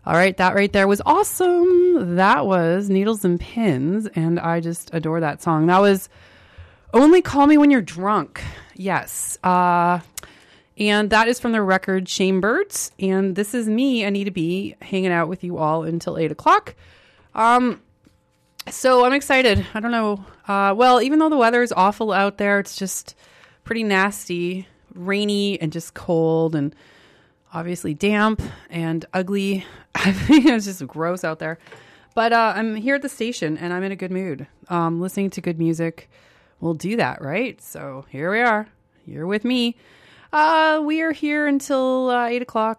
All right, that right there was awesome. That was Needles and Pins, and I just adore that song. That was Only Call Me When You're Drunk. Yes. And that is from the record Chamebirds. And this is me, Anita B, hanging out with you all until 8 o'clock. So I'm excited. I don't know. Well, even though the weather is awful out there, it's just pretty nasty, rainy and just cold and obviously damp and ugly. I think it's just gross out there. But I'm here at the station and I'm in a good mood. Listening to good music will do that, right? So here we are. You're with me. We are here until 8 o'clock.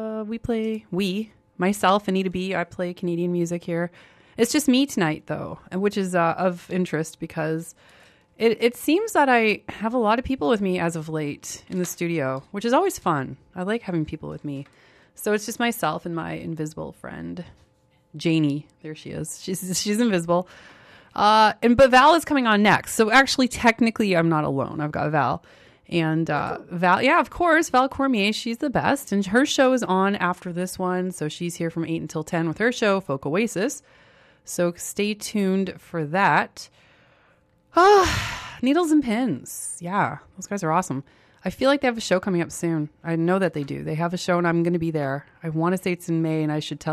Myself, Anita B, I play Canadian music here. It's just me tonight, though, which is of interest because it seems that I have a lot of people with me as of late in the studio, which is always fun. I like having people with me. So it's just myself and my invisible friend, Janie. There she is. She's invisible. But Val is coming on next. So actually, technically, I'm not alone. I've got Val. And Val, yeah, of course, Val Cormier, she's the best. And her show is on after this one. So she's here from 8 until 10 with her show, Folk Oasis. So stay tuned for that. Needles and Pins. Yeah, those guys are awesome. I feel like they have a show coming up soon. I know that they do. They have a show and I'm going to be there. I want to say it's in May and I should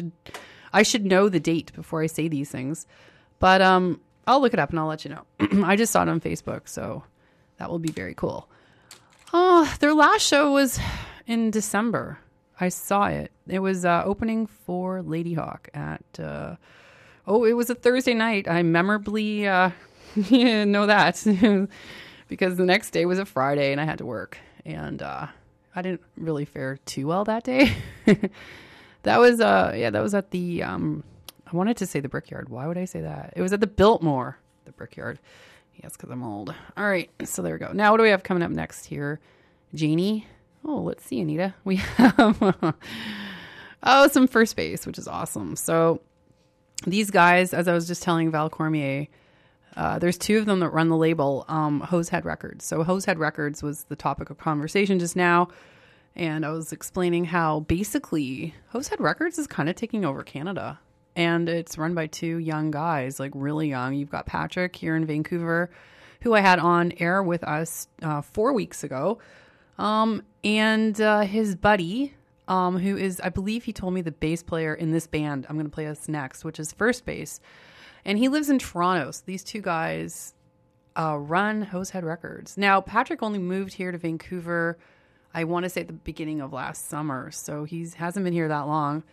know the date before I say these things. But I'll look it up and I'll let you know. I just saw it on Facebook, so that will be very cool. Their last show was in December. I saw it. It was opening for Lady Hawk at, it was a Thursday night. I memorably know that because the next day was a Friday and I had to work. And I didn't really fare too well that day. That was at the, I wanted to say the Brickyard. Why would I say that? It was at the Biltmore, the Brickyard. Yes, because I'm old. All right, so there we go. Now, what do we have coming up next here? Janie? Oh, let's see, Anita. We have some First Base, which is awesome. So these guys, as I was just telling Val Cormier, there's two of them that run the label, Hosehead Records. So Hosehead Records was the topic of conversation just now. And I was explaining how basically Hosehead Records is kind of taking over Canada. And it's run by two young guys, like really young. You've got Patrick here in Vancouver, who I had on air with us 4 weeks ago. And his buddy, who is, I believe he told me, the bass player in this band I'm going to play us next, which is First Base. And he lives in Toronto. So these two guys run Hosehead Records. Now, Patrick only moved here to Vancouver, I want to say at the beginning of last summer. So he hasn't been here that long.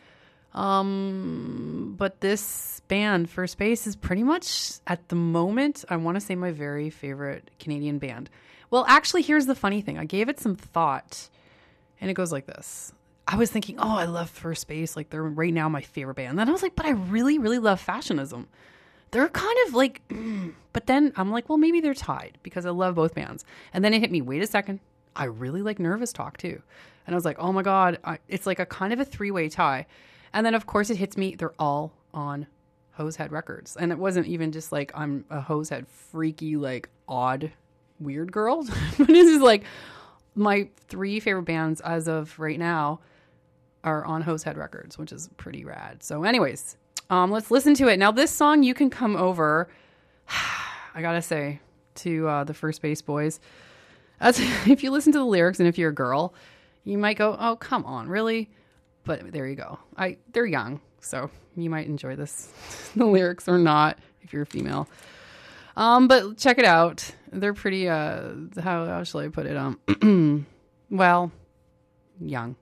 But this band, First Base, is pretty much at the moment, I want to say, my very favorite Canadian band. Well, actually, here's the funny thing. I gave it some thought and it goes like this. I was thinking, oh, I love First Base. Like they're right now my favorite band. Then I was like, but I really, really love Fashionism. They're kind of like, but then I'm like, well, maybe they're tied because I love both bands. And then it hit me, wait a second. I really like Nervous Talk too. And I was like, oh my God, it's like a kind of a three-way tie. And then, of course, it hits me. They're all on Hosehead Records. And it wasn't even just like I'm a Hosehead freaky, like odd, weird girl. But this is like my three favorite bands as of right now are on Hosehead Records, which is pretty rad. So anyways, let's listen to it. Now, this song, You Can Come Over, I got to say, to the First Base boys, if you listen to the lyrics and if you're a girl, you might go, oh, come on, really? But there you go. They're young, so you might enjoy this. The lyrics or not, if you're a female. But check it out. They're pretty, how shall I put it? Well, young.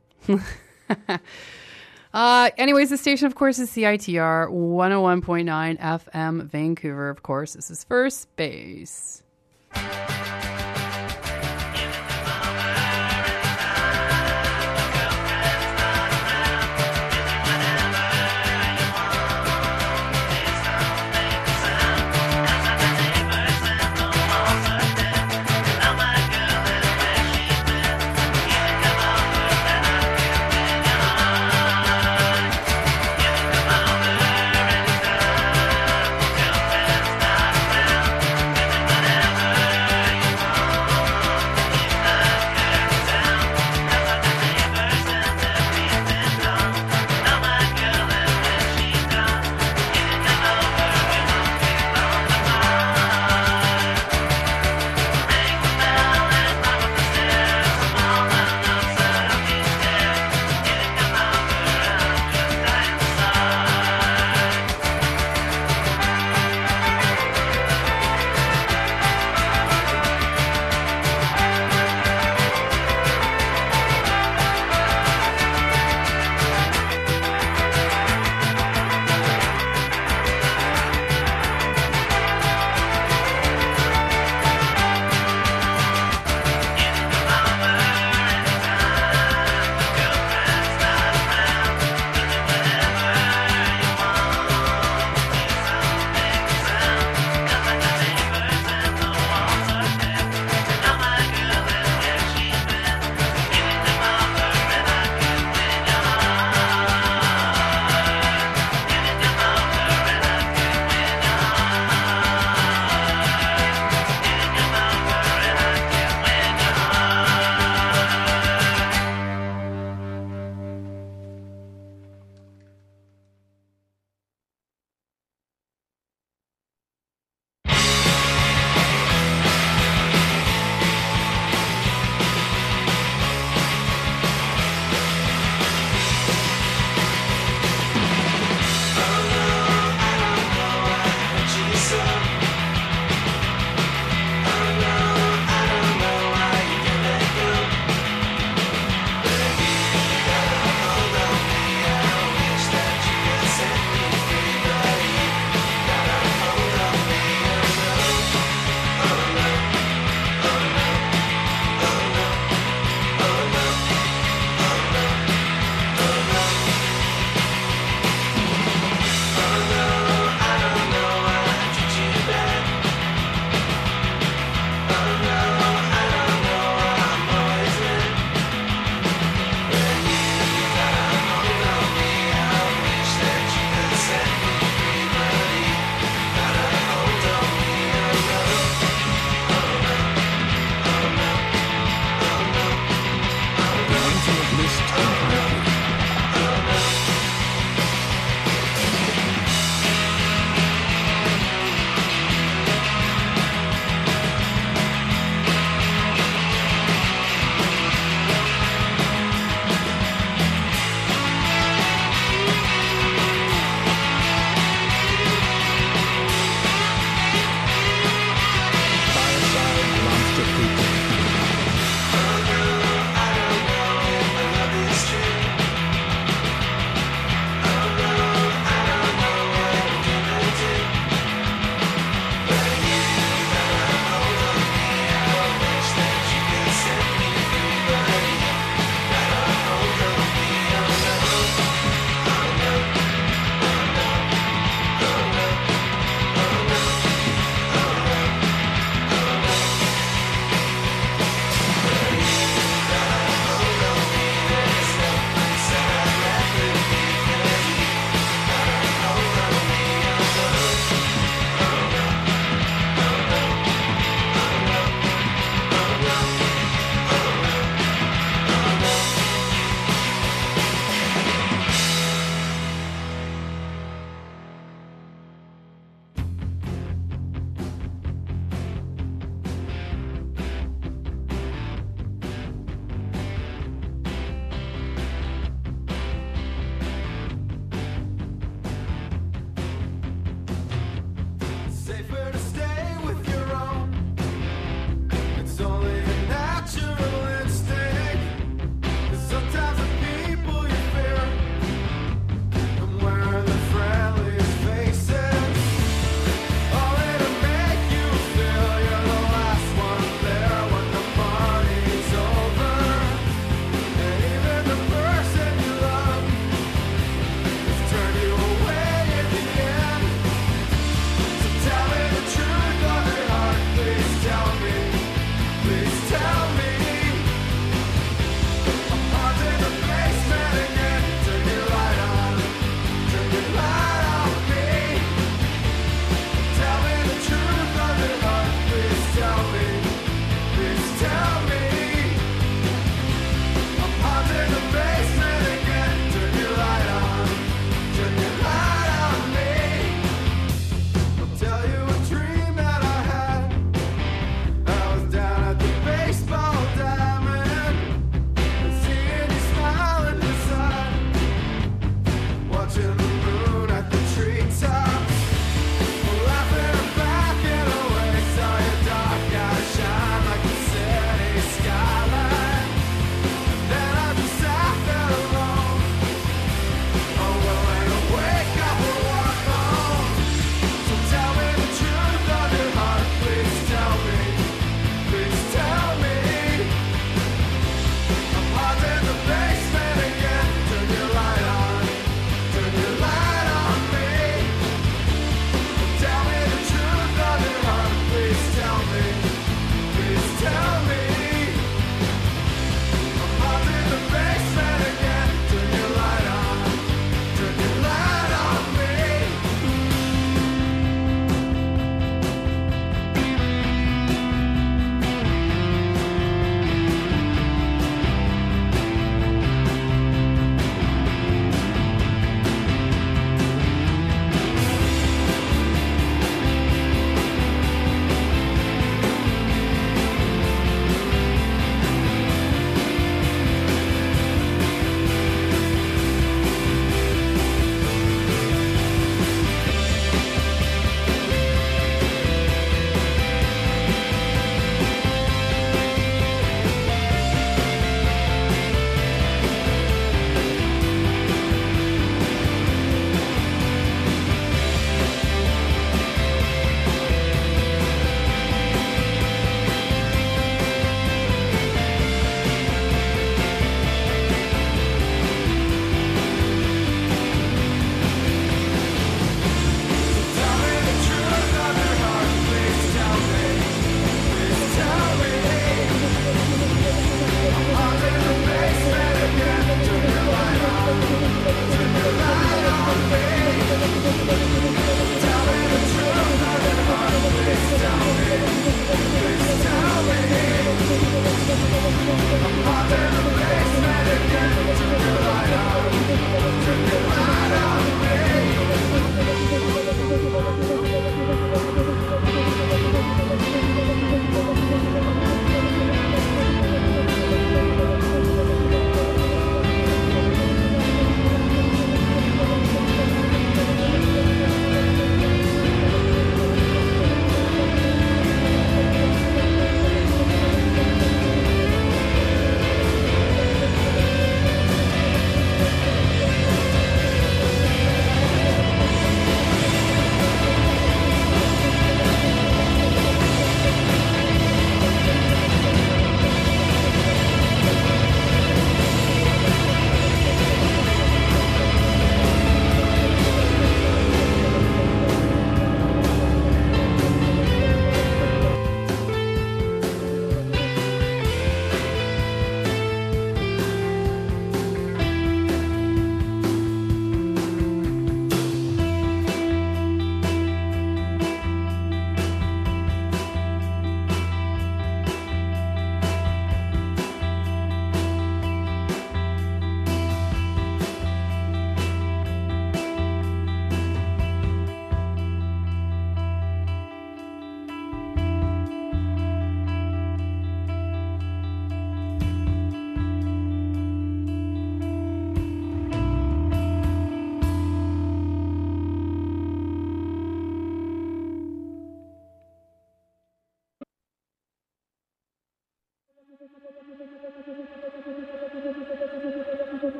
Anyways, the station, of course, is CITR 101.9 FM Vancouver. Of course, this is First Base.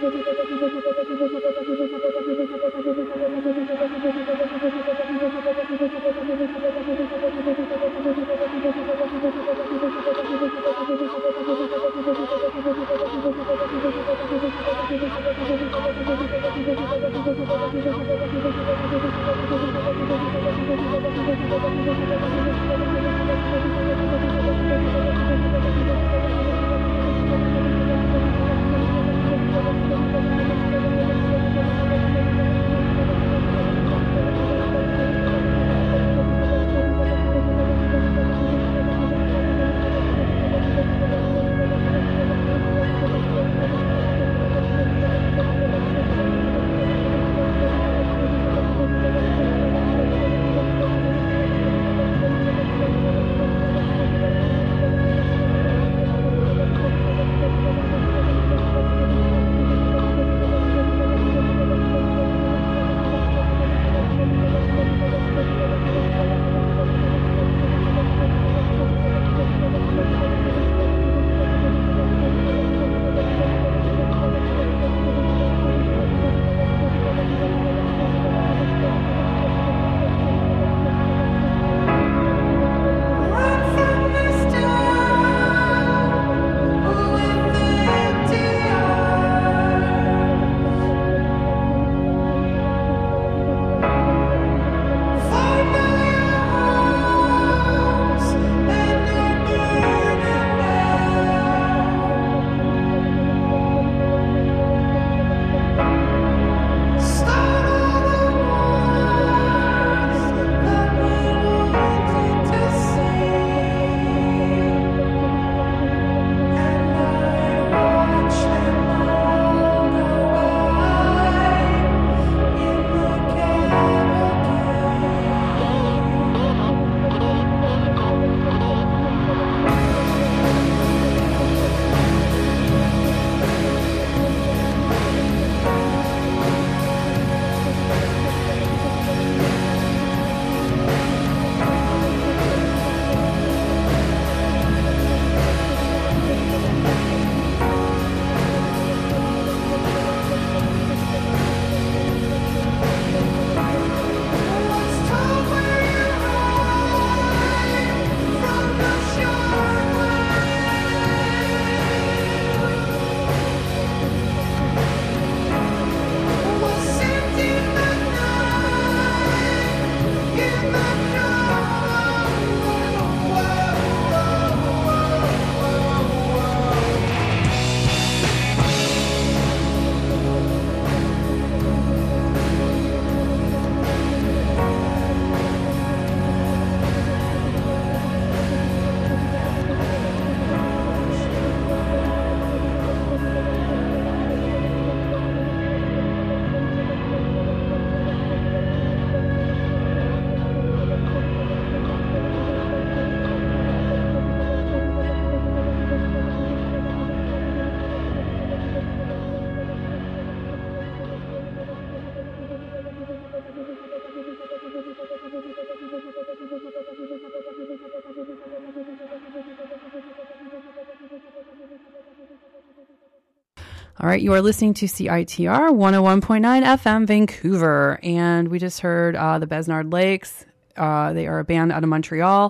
All right, you are listening to CITR 101.9 FM Vancouver, and we just heard the Besnard Lakes. They are a band out of Montreal,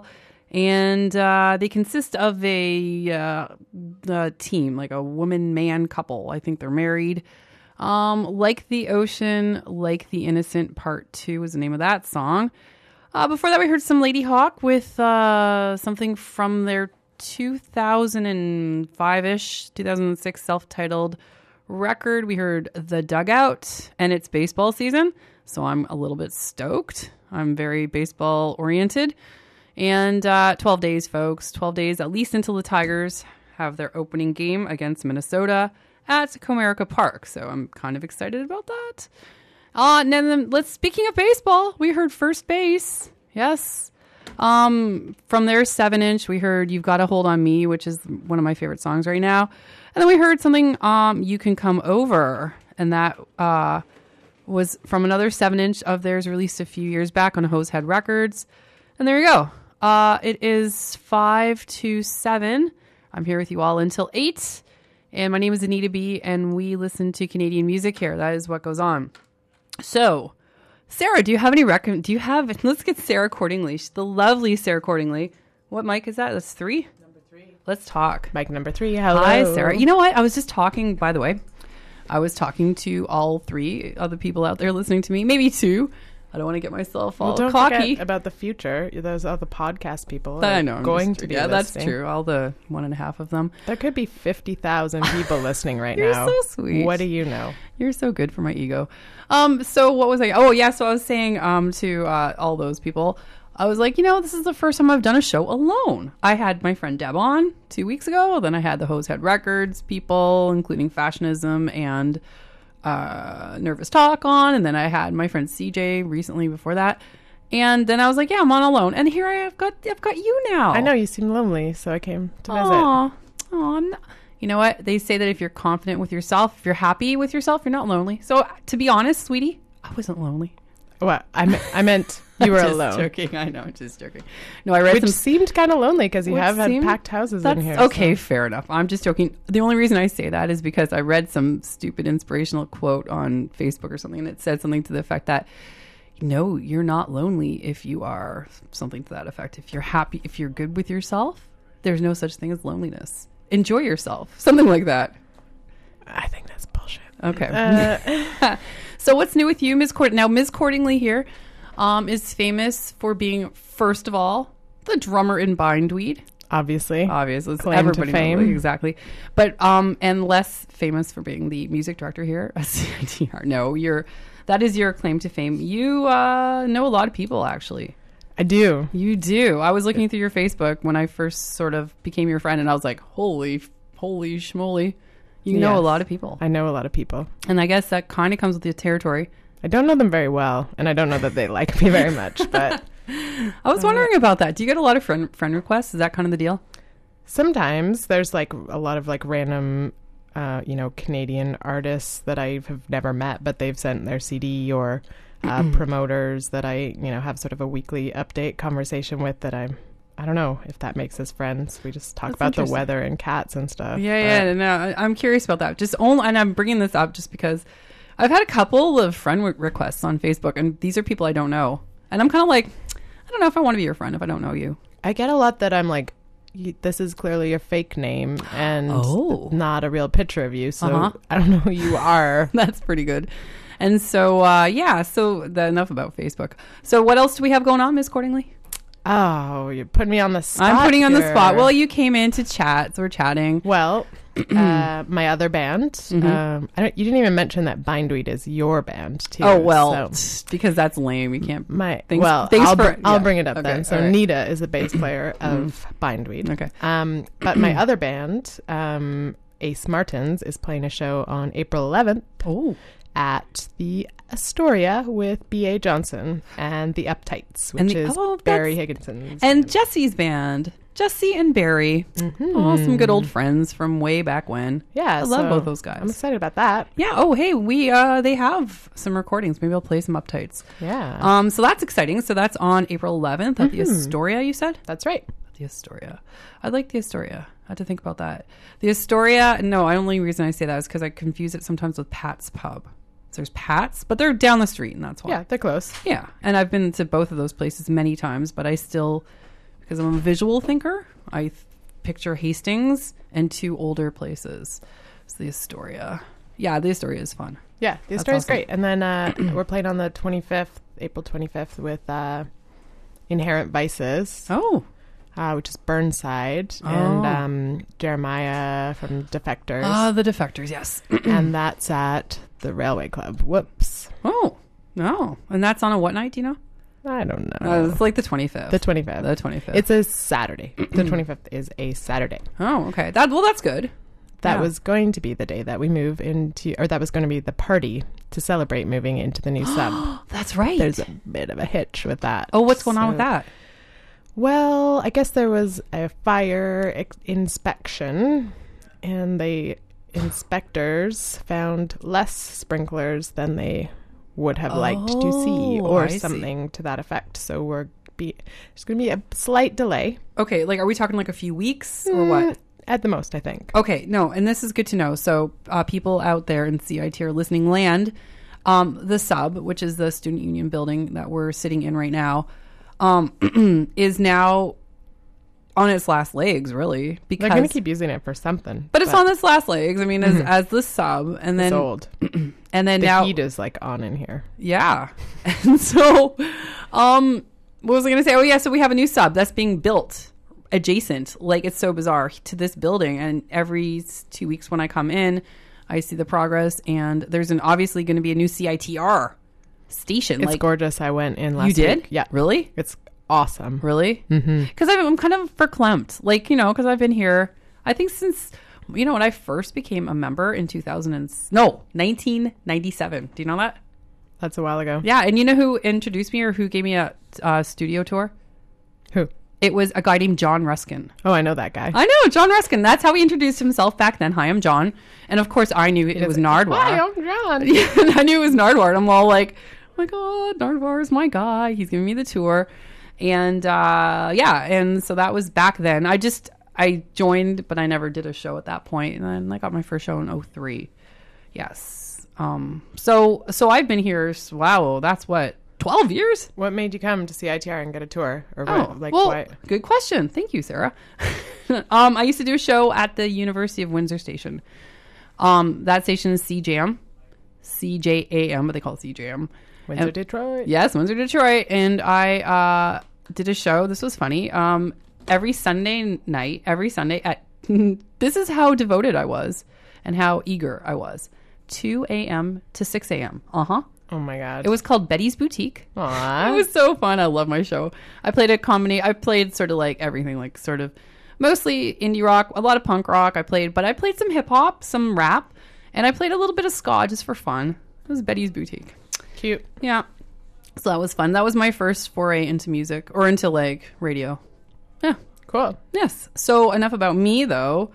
and they consist of a team, like a woman-man couple. I think they're married. Like the Ocean, Like the Innocent, Part 2 was the name of that song. Before that, we heard some Lady Hawk with something from their 2005-ish, 2006 self-titled record. We heard The Dugout, and it's baseball season, so I'm a little bit stoked. I'm very baseball oriented. And 12 days, folks. 12 days at least until the Tigers have their opening game against Minnesota at Comerica Park. So I'm kind of excited about that. And then speaking of baseball, we heard First Base. Yes. From their 7-inch, we heard You've Got a Hold on Me, which is one of my favorite songs right now. And then we heard something, You Can Come Over. And that was from another 7-inch of theirs released a few years back on Hosehead Records. And there you go. It is 5 to 7. I'm here with you all until 8. And my name is Anita B, and we listen to Canadian music here. That is what goes on. So, Sarah, do you have any let's get Sarah Cordingley. She's the lovely Sarah Cordingley. What mic is that? That's 3? Number 3. Let's talk. Mic number 3. Hello. Hi, Sarah. You know what? I was just talking, by the way. I was talking to all 3 other people out there listening to me. Maybe 2. I don't want to get myself all don't cocky. Forget about the future. Those are the podcast people. I know. Going to be yeah, listening. that's true. All the 1.5 of them. There could be 50,000 people listening right You're now. so sweet. What do you know? You're so good for my ego. So what was I? Oh, yeah. So I was saying to all those people, I was like, this is the first time I've done a show alone. I had my friend Deb on 2 weeks ago. Then I had the Hose Head Records people, including Fashionism and Nervous Talk on. And then I had my friend CJ recently before that. And then I was like, yeah, I'm on alone. And here I've got you now. I know you seem lonely, so I came to visit. Oh, I'm not. You know what? They say that if you're confident with yourself, if you're happy with yourself, you're not lonely. So to be honest, sweetie, I wasn't lonely. What? I meant you were just alone. Joking. I know. Just joking. No, I read Which some. seemed kind of lonely because you have had packed houses in here. Okay, fair enough. I'm just joking. The only reason I say that is because I read some stupid inspirational quote on Facebook or something, and it said something to the effect that, you're not lonely if you are something to that effect. If you're happy, if you're good with yourself, there's no such thing as loneliness. Enjoy yourself. Something like that. I think that's bullshit. Okay. So what's new with you, Ms. Cordingley? Now, Ms. Cordingley here is famous for being, first of all, the drummer in Bindweed. Obviously. It's Claim everybody to fame. knows, exactly. But and less famous for being the music director here at CITR. No, that is your claim to fame. You know a lot of people, actually. I do. You do. I was looking through your Facebook when I first sort of became your friend, and I was like, holy schmoly. You know a lot of people. I know a lot of people. And I guess that kind of comes with the territory. I don't know them very well, and I don't know that they like me very much, but... I was wondering about that. Do you get a lot of friend requests? Is that kind of the deal? Sometimes there's like a lot of like random, Canadian artists that I have never met, but they've sent their CD or promoters that I, have sort of a weekly update conversation with that I don't know if that makes us friends. We just talk about the weather and cats and stuff. Yeah. No, I'm curious about that. And I'm bringing this up just because I've had a couple of friend requests on Facebook, and these are people I don't know. And I'm kind of like, I don't know if I want to be your friend if I don't know you. I get a lot that I'm like, this is clearly a fake name and not a real picture of you. So I don't know who you are. That's pretty good. And so, enough about Facebook. So what else do we have going on, Ms. Cordingley? Oh, you're putting me on the spot. I'm putting you on the spot. Well, you came in to chat, so we're chatting. Well, my other band, you didn't even mention that Bindweed is your band, too. Oh, well, because that's lame. You can't... I'll bring it up then. So right. Nita is the bass player of Bindweed. Okay. But my other band, Ace Martins, is playing a show on April 11th at the Astoria with B.A. Johnson and the Uptights, which is Barry Higginson's and band. Jesse's band. Jesse and Barry. Some good old friends from way back when. Yeah, I love both those guys. I'm excited about that. Yeah. Oh, hey, they have some recordings. Maybe I'll play some Uptights. Yeah. So that's exciting. So that's on April 11th at the Astoria, you said? That's right. The Astoria. I like the Astoria. I had to think about that. The Astoria, no, the only reason I say that is because I confuse it sometimes with Pat's Pub. So there's Pat's, but they're down the street, and that's why. Yeah, they're close. Yeah, and I've been to both of those places many times, but I still, because I'm a visual thinker, I picture Hastings and 2 older places. It's the Astoria. Yeah, the Astoria is fun. Yeah, the Astoria is great. And then we're playing on the 25th, April 25th with Inherent Vices. Oh. Which is Burnside and Jeremiah from Defectors. The Defectors, yes. And that's at the Railway Club. Whoops. Oh, no. And that's on a what night, do you know? I don't know. It's like the 25th. The 25th. The 25th. It's a Saturday. The 25th is a Saturday. Oh, okay. That's good. That was going to be the day that we move into, or that was going to be the party to celebrate moving into the new sub. That's right. There's a bit of a hitch with that. Oh, what's going on with that? Well, I guess there was a fire inspection, and the inspectors found less sprinklers than they would have liked to see, or something to that effect. So there's going to be a slight delay. Okay, like, are we talking like a few weeks or what? at the most, I think. Okay, no, and this is good to know. So people out there in CITR listening land, the sub, which is the student union building that we're sitting in right now, is now on its last legs, really. Because They're going to keep using it for something. But it's on its last legs. I mean, as the sub, and then it's old. And then the now heat is like on in here. Yeah. And so, what was I going to say? Oh, yeah. So we have a new sub that's being built adjacent. Like, it's so bizarre to this building. And every 2 weeks when I come in, I see the progress. And there's obviously going to be a new CITR station. It's gorgeous. I went in last week. You did? Yeah. Really? It's awesome. Really? Because I'm kind of verklempt. Like, because I've been here, I think since, when I first became a member in 1997. Do you know that? That's a while ago. Yeah. And you know who introduced me or who gave me a studio tour? Who? It was a guy named John Ruskin. Oh, I know that guy. I know, John Ruskin. That's how he introduced himself back then. Hi, I'm John. And of course, I knew it was Nardwar. Hi, I'm John. Yeah, I knew it was Nardwar. And I'm all like, oh my God, Nardwar is my guy. He's giving me the tour. And and so that was back then. I joined, but I never did a show at that point. And then I got my first show in 2003. Yes. So I've been here, wow, that's what, 12 years? What made you come to CITR and get a tour? Or Well, good question. Thank you, Sarah. I used to do a show at the University of Windsor station. That station is CJAM, but they call it CJAM. Windsor, Detroit. Yes, Windsor, Detroit. And I did a show. This was funny. Every Sunday at this is how devoted I was and how eager I was. 2 a.m. to 6 a.m. Oh my God. It was called Betty's Boutique. Aww. It was so fun. I love my show. I played a comedy. I played sort of like everything, like sort of mostly indie rock, a lot of punk rock. But I played some hip hop, some rap, and I played a little bit of ska just for fun. It was Betty's Boutique. Cute. Yeah. So that was fun. That was my first foray into music or into like radio. Yeah. Cool. Yes. So enough about me though.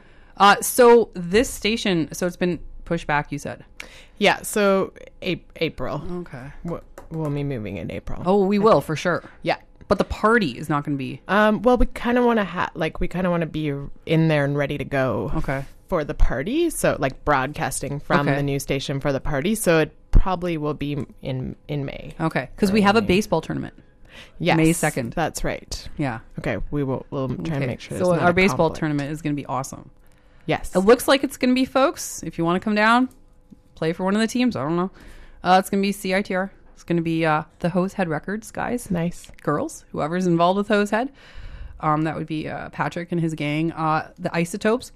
So this station, so it's been pushed back, you said? Yeah. So April. Okay. We'll be moving in April. Oh, we will for sure. Yeah. But the party is not going to be. Well, we kind of want to be in there and ready to go. Okay. For the party. So like broadcasting from the new station for the party. So it probably will be in May. Okay. Because we have a baseball tournament. Yes. May 2nd. That's right. Yeah. Okay. We'll try and make sure. So our baseball tournament is going to be awesome. Yes. It looks like it's going to be, folks. If you want to come down, play for one of the teams. I don't know. It's going to be CITR. It's going to be the Hose Head Records guys. Nice. Girls. Whoever's involved with Hose Head. That would be Patrick and his gang. The Isotopes.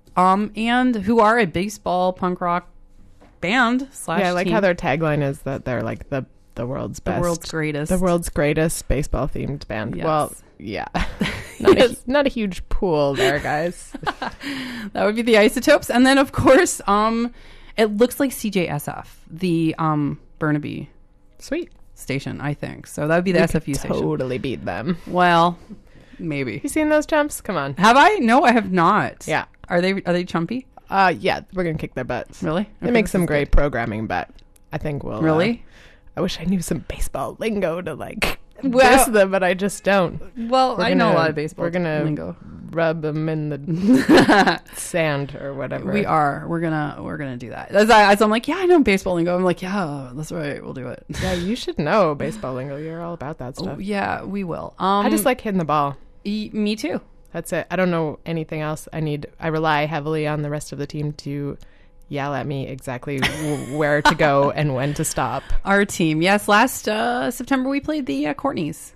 And who are a baseball punk rock band / I like team. how their tagline is that they're like the world's best. The world's greatest. The world's greatest baseball themed band. Yes. Well, yeah. Yes. Not a huge pool there, guys. That would be the Isotopes. And then, of course, it looks like CJSF, the Burnaby Sweet station, I think. So that would be the SFU station. Totally beat them. Well, maybe. You seen those chumps? Come on. Have I? No, I have not. Yeah. Are they chumpy? Yeah, we're going to kick their butts. Really? They make some great programming, but I think we'll... Really? I wish I knew some baseball lingo to diss them, but I just don't. Well, I know a lot of baseball lingo. Rub them in the sand or whatever. We are. We're gonna do that. As I'm like, yeah, I know baseball lingo. I'm like, yeah, that's right. We'll do it. Yeah, you should know baseball lingo. You're all about that stuff. Oh, yeah, we will. I just like hitting the ball. Me too. That's it. I don't know anything else. I rely heavily on the rest of the team to yell at me exactly where to go and when to stop. Our team, yes. Last September we played the Courtneys,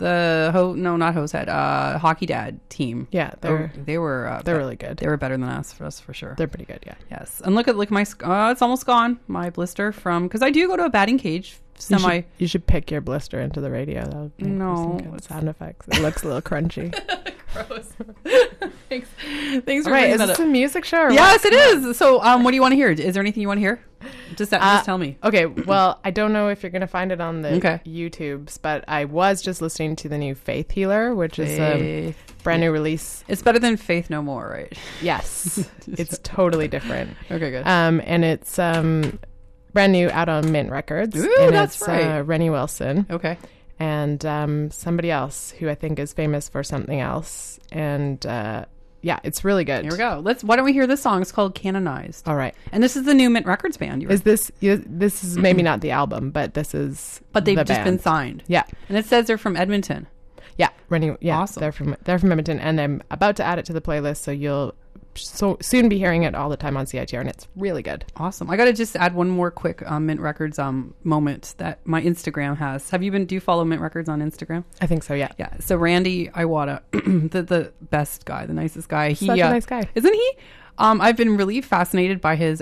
not Hosehead, Hockey Dad team. Yeah, they're really good. They were better than us for sure. They're pretty good, yeah. Yes, and look my it's almost gone. My blister because I do go to a batting cage. You should pick your blister into the radio. That would make some good sound effects. It looks a little crunchy. Gross. Thanks for right, bringing is that this up. a music show? Or yes, what? it is. So, what do you want to hear? Is there anything you want to hear? Just tell me. Okay, well, I don't know if you're going to find it on the YouTubes, but I was just listening to the new Faith Healer, which is a brand new release. It's better than Faith No More, right? Yes. It's totally different. Okay, good. And it's brand new out on Mint Records. Ooh, and that's it's, right. Rennie Wilson. Okay. And somebody else who I think is famous for something else. And yeah, it's really good. Here we go. Why don't we hear this song? It's called Canonized. All right. And this is the new Mint Records band. This is maybe not the album, but this is But they've the just been band. signed. Yeah. And it says they're from Edmonton. Yeah. Yeah. Awesome. They're from Edmonton, and I'm about to add it to the playlist, so you'll soon be hearing it all the time on CITR, and it's really good. Awesome. I got to just add one more quick Mint Records moment that my Instagram has. Do you follow Mint Records on Instagram? I think so, yeah. Yeah. So Randy Iwata, the best guy, the nicest guy. Such a nice guy. Isn't he? I've been really fascinated by his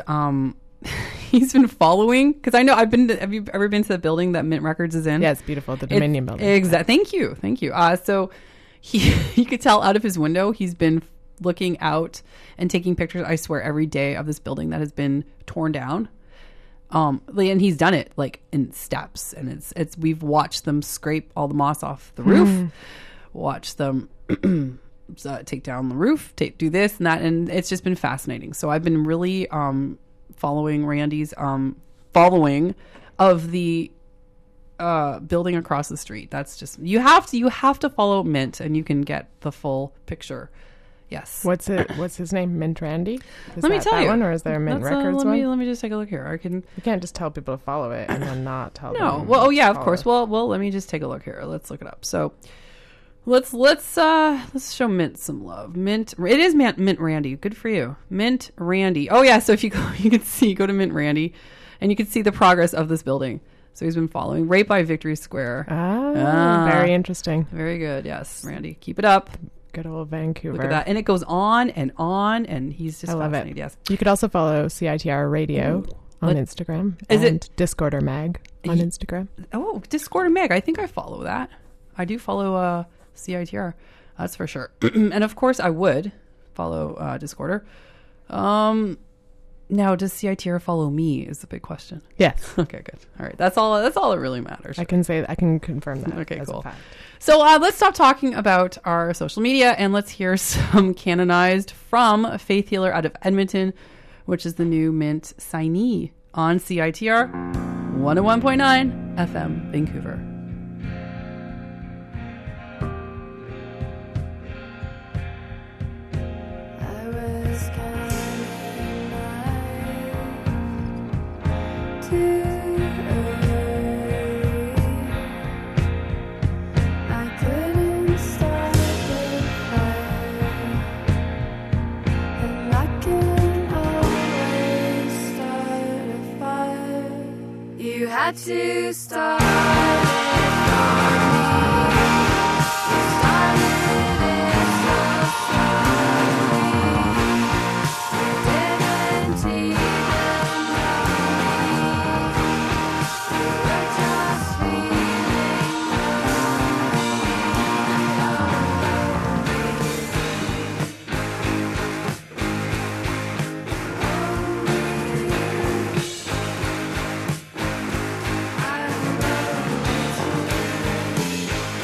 he's been following, because I know have you ever been to the building that Mint Records is in? Yeah, it's beautiful. The Dominion building. Exactly. Thank you. So you could tell out of his window, he's been looking out and taking pictures, I swear, every day of this building that has been torn down. And he's done it like in steps, and we've watched them scrape all the moss off the roof, watch them take down the roof, do this and that, and it's just been fascinating. So I've been really following Randy's following of the building across the street. That's just you have to follow Mint, and you can get the full picture. Yes. What's his name? Mint Randy? Let me tell that you. one, or is there a Mint Records one? Let me just take a look here. You can't just tell people to follow it and then not tell them. No. Well, yeah, of follow course. it. Well, let me just take a look here. Let's look it up. So let's show Mint some love. Mint. It is Mint Randy. Good for you, Mint Randy. Oh yeah. So if you go to Mint Randy, and you can see the progress of this building. So he's been following right by Victory Square. Very interesting. Very good. Yes, Randy. Keep it up. Good old Vancouver. Look at that. And it goes on, and he's just I love fascinated. it. Yes. You could also follow CITR Radio on Instagram. Is it- and Discorder Mag on Instagram. Oh, Discord and Meg. I think I follow that. I do follow CITR. That's for sure. And of course I would follow Discorder. Now, does CITR follow me is the big question. Yes. Okay, good. All right. That's all that really matters. I can confirm that. Okay, as a cool. fact. So let's stop talking about our social media, and let's hear some Canonized from Faith Healer out of Edmonton, which is the new Mint signee on CITR 101.9 FM Vancouver. I was canonized too early. I couldn't start the fire, and I can always start a fire. You had to start it on me. You started it so slowly. You didn't even know me. You were just feeling lonely.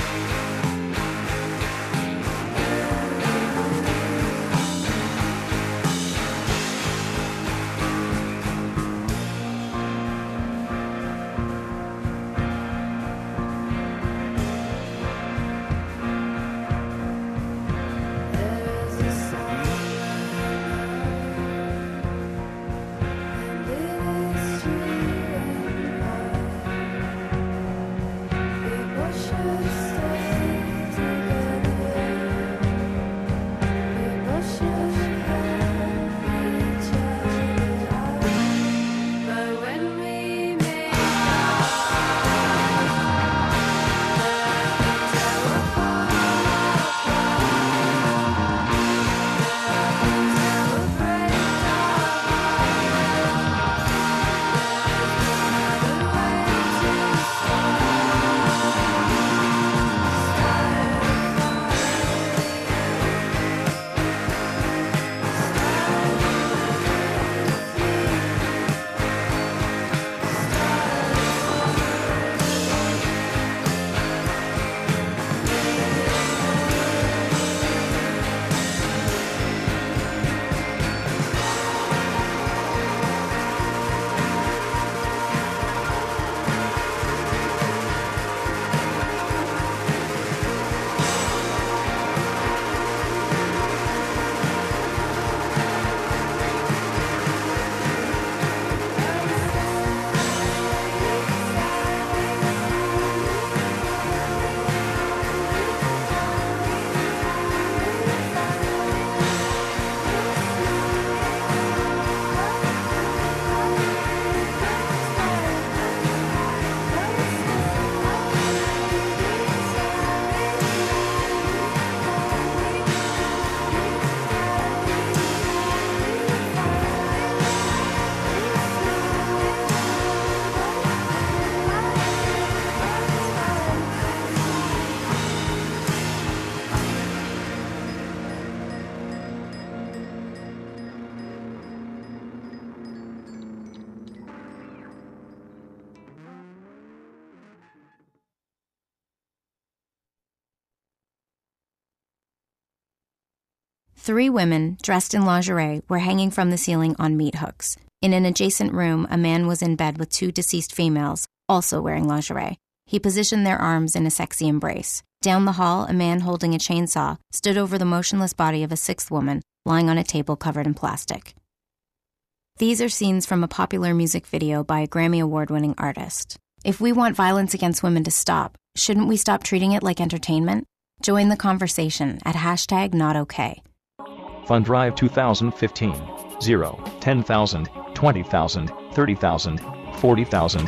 3 women, dressed in lingerie, were hanging from the ceiling on meat hooks. In an adjacent room, a man was in bed with 2 deceased females, also wearing lingerie. He positioned their arms in a sexy embrace. Down the hall, a man holding a chainsaw stood over the motionless body of a 6th woman, lying on a table covered in plastic. These are scenes from a popular music video by a Grammy Award-winning artist. If we want violence against women to stop, shouldn't we stop treating it like entertainment? Join the conversation at #NotOK. Fund Drive 2015. 0, 10,000, 20,000, 30,000, 40,000.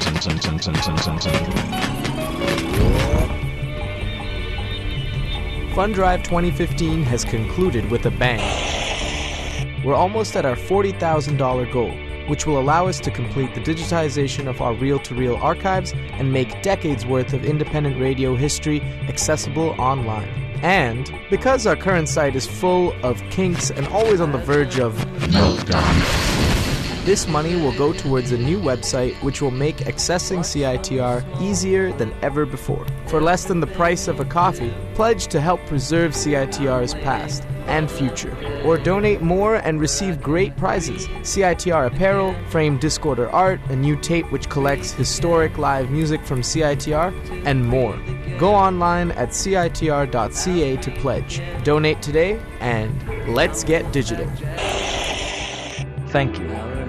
Fund Drive 2015 has concluded with a bang. We're almost at our $40,000 goal, which will allow us to complete the digitization of our reel-to-reel archives and make decades worth of independent radio history accessible online. And because our current site is full of kinks and always on the verge of meltdown, this money will go towards a new website which will make accessing CITR easier than ever before. For less than the price of a coffee, pledge to help preserve CITR's past and future. Or donate more and receive great prizes: CITR apparel, framed Discorder art, a new tape which collects historic live music from CITR, and more. Go online at citr.ca to pledge. Donate today, and let's get digital. Thank you.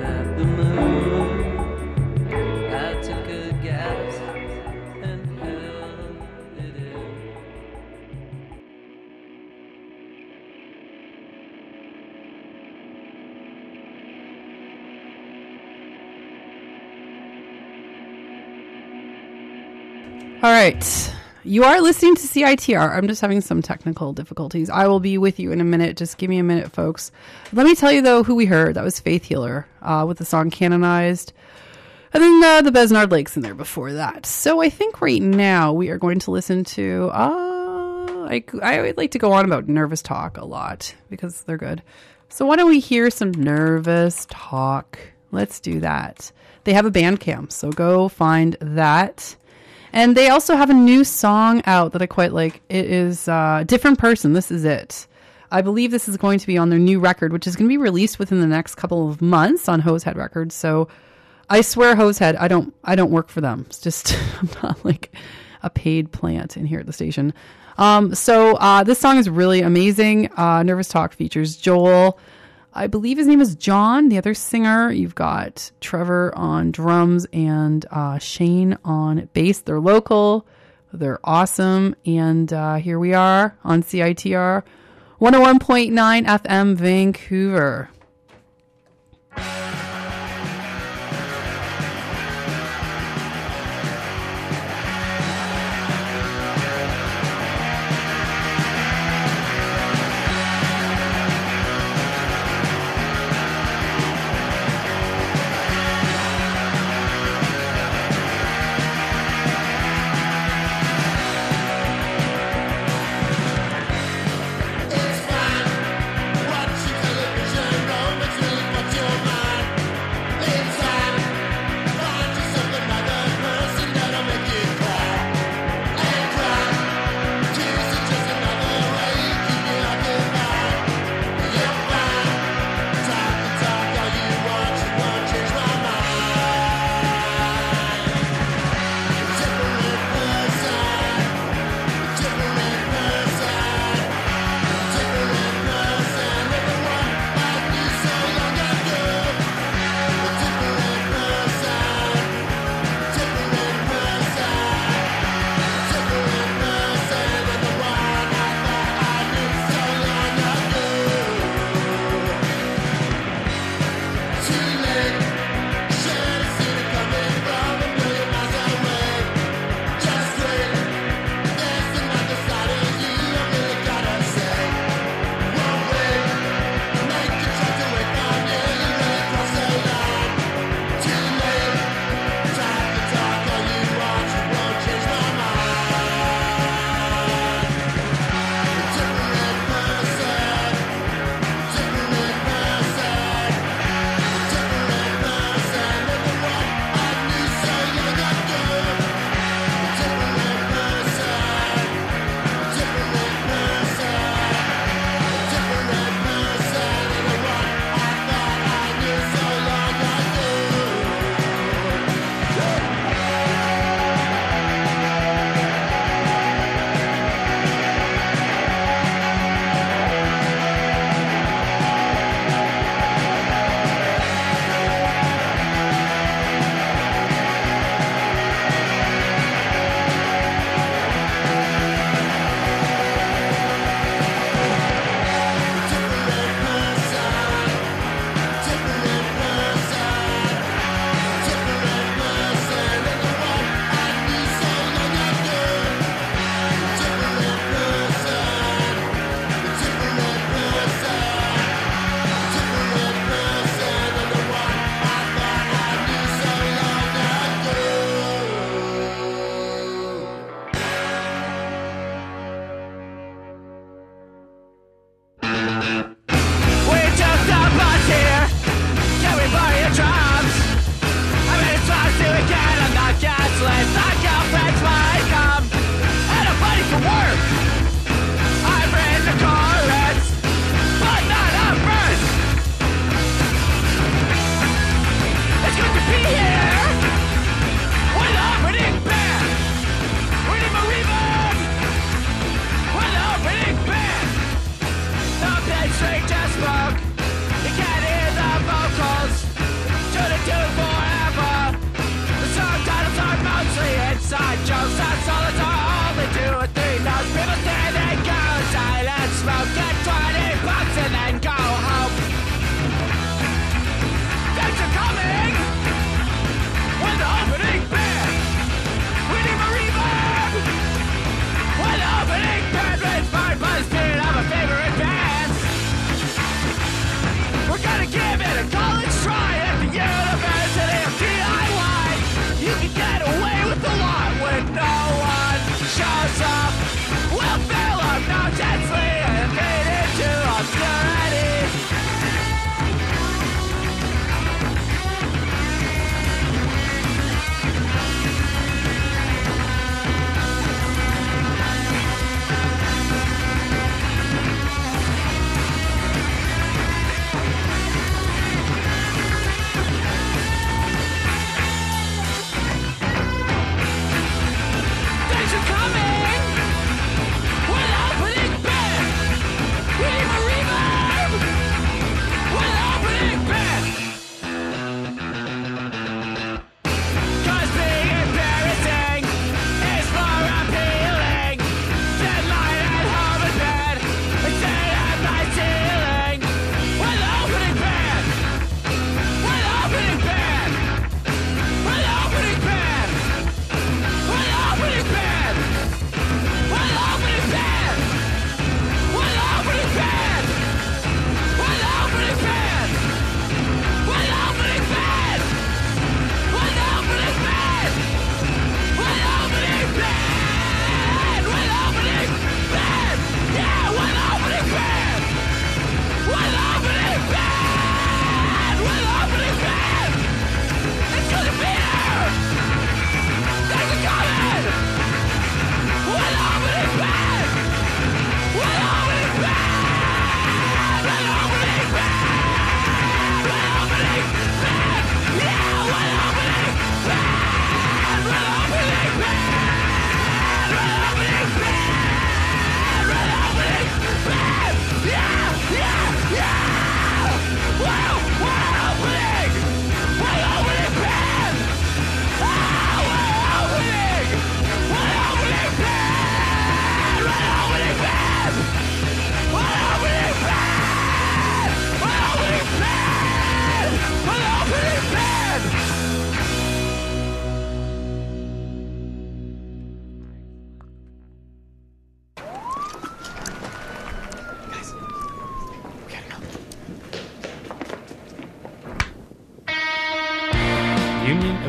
All right. You are listening to CITR. I'm just having some technical difficulties. I will be with you in a minute. Just give me a minute, folks. Let me tell you, though, who we heard. That was Faith Healer with the song Canonized. And then the Besnard Lakes in there before that. So I think right now we are going to listen to... I would like to go on about Nervous Talk a lot because they're good. So why don't we hear some Nervous Talk? Let's do that. They have a Bandcamp, so go find that. And they also have a new song out that I quite like. It is Different Person. This is it. I believe this is going to be on their new record, which is going to be released within the next couple of months on Hosehead Records. So I swear, Hosehead, I don't work for them. It's just, I'm not like a paid plant in here at the station. So this song is really amazing. Nervous Talk features Joel. I believe his name is John, the other singer. You've got Trevor on drums and Shane on bass. They're local. They're awesome. And here we are on CITR 101.9 FM Vancouver. It's fine. Watch your television.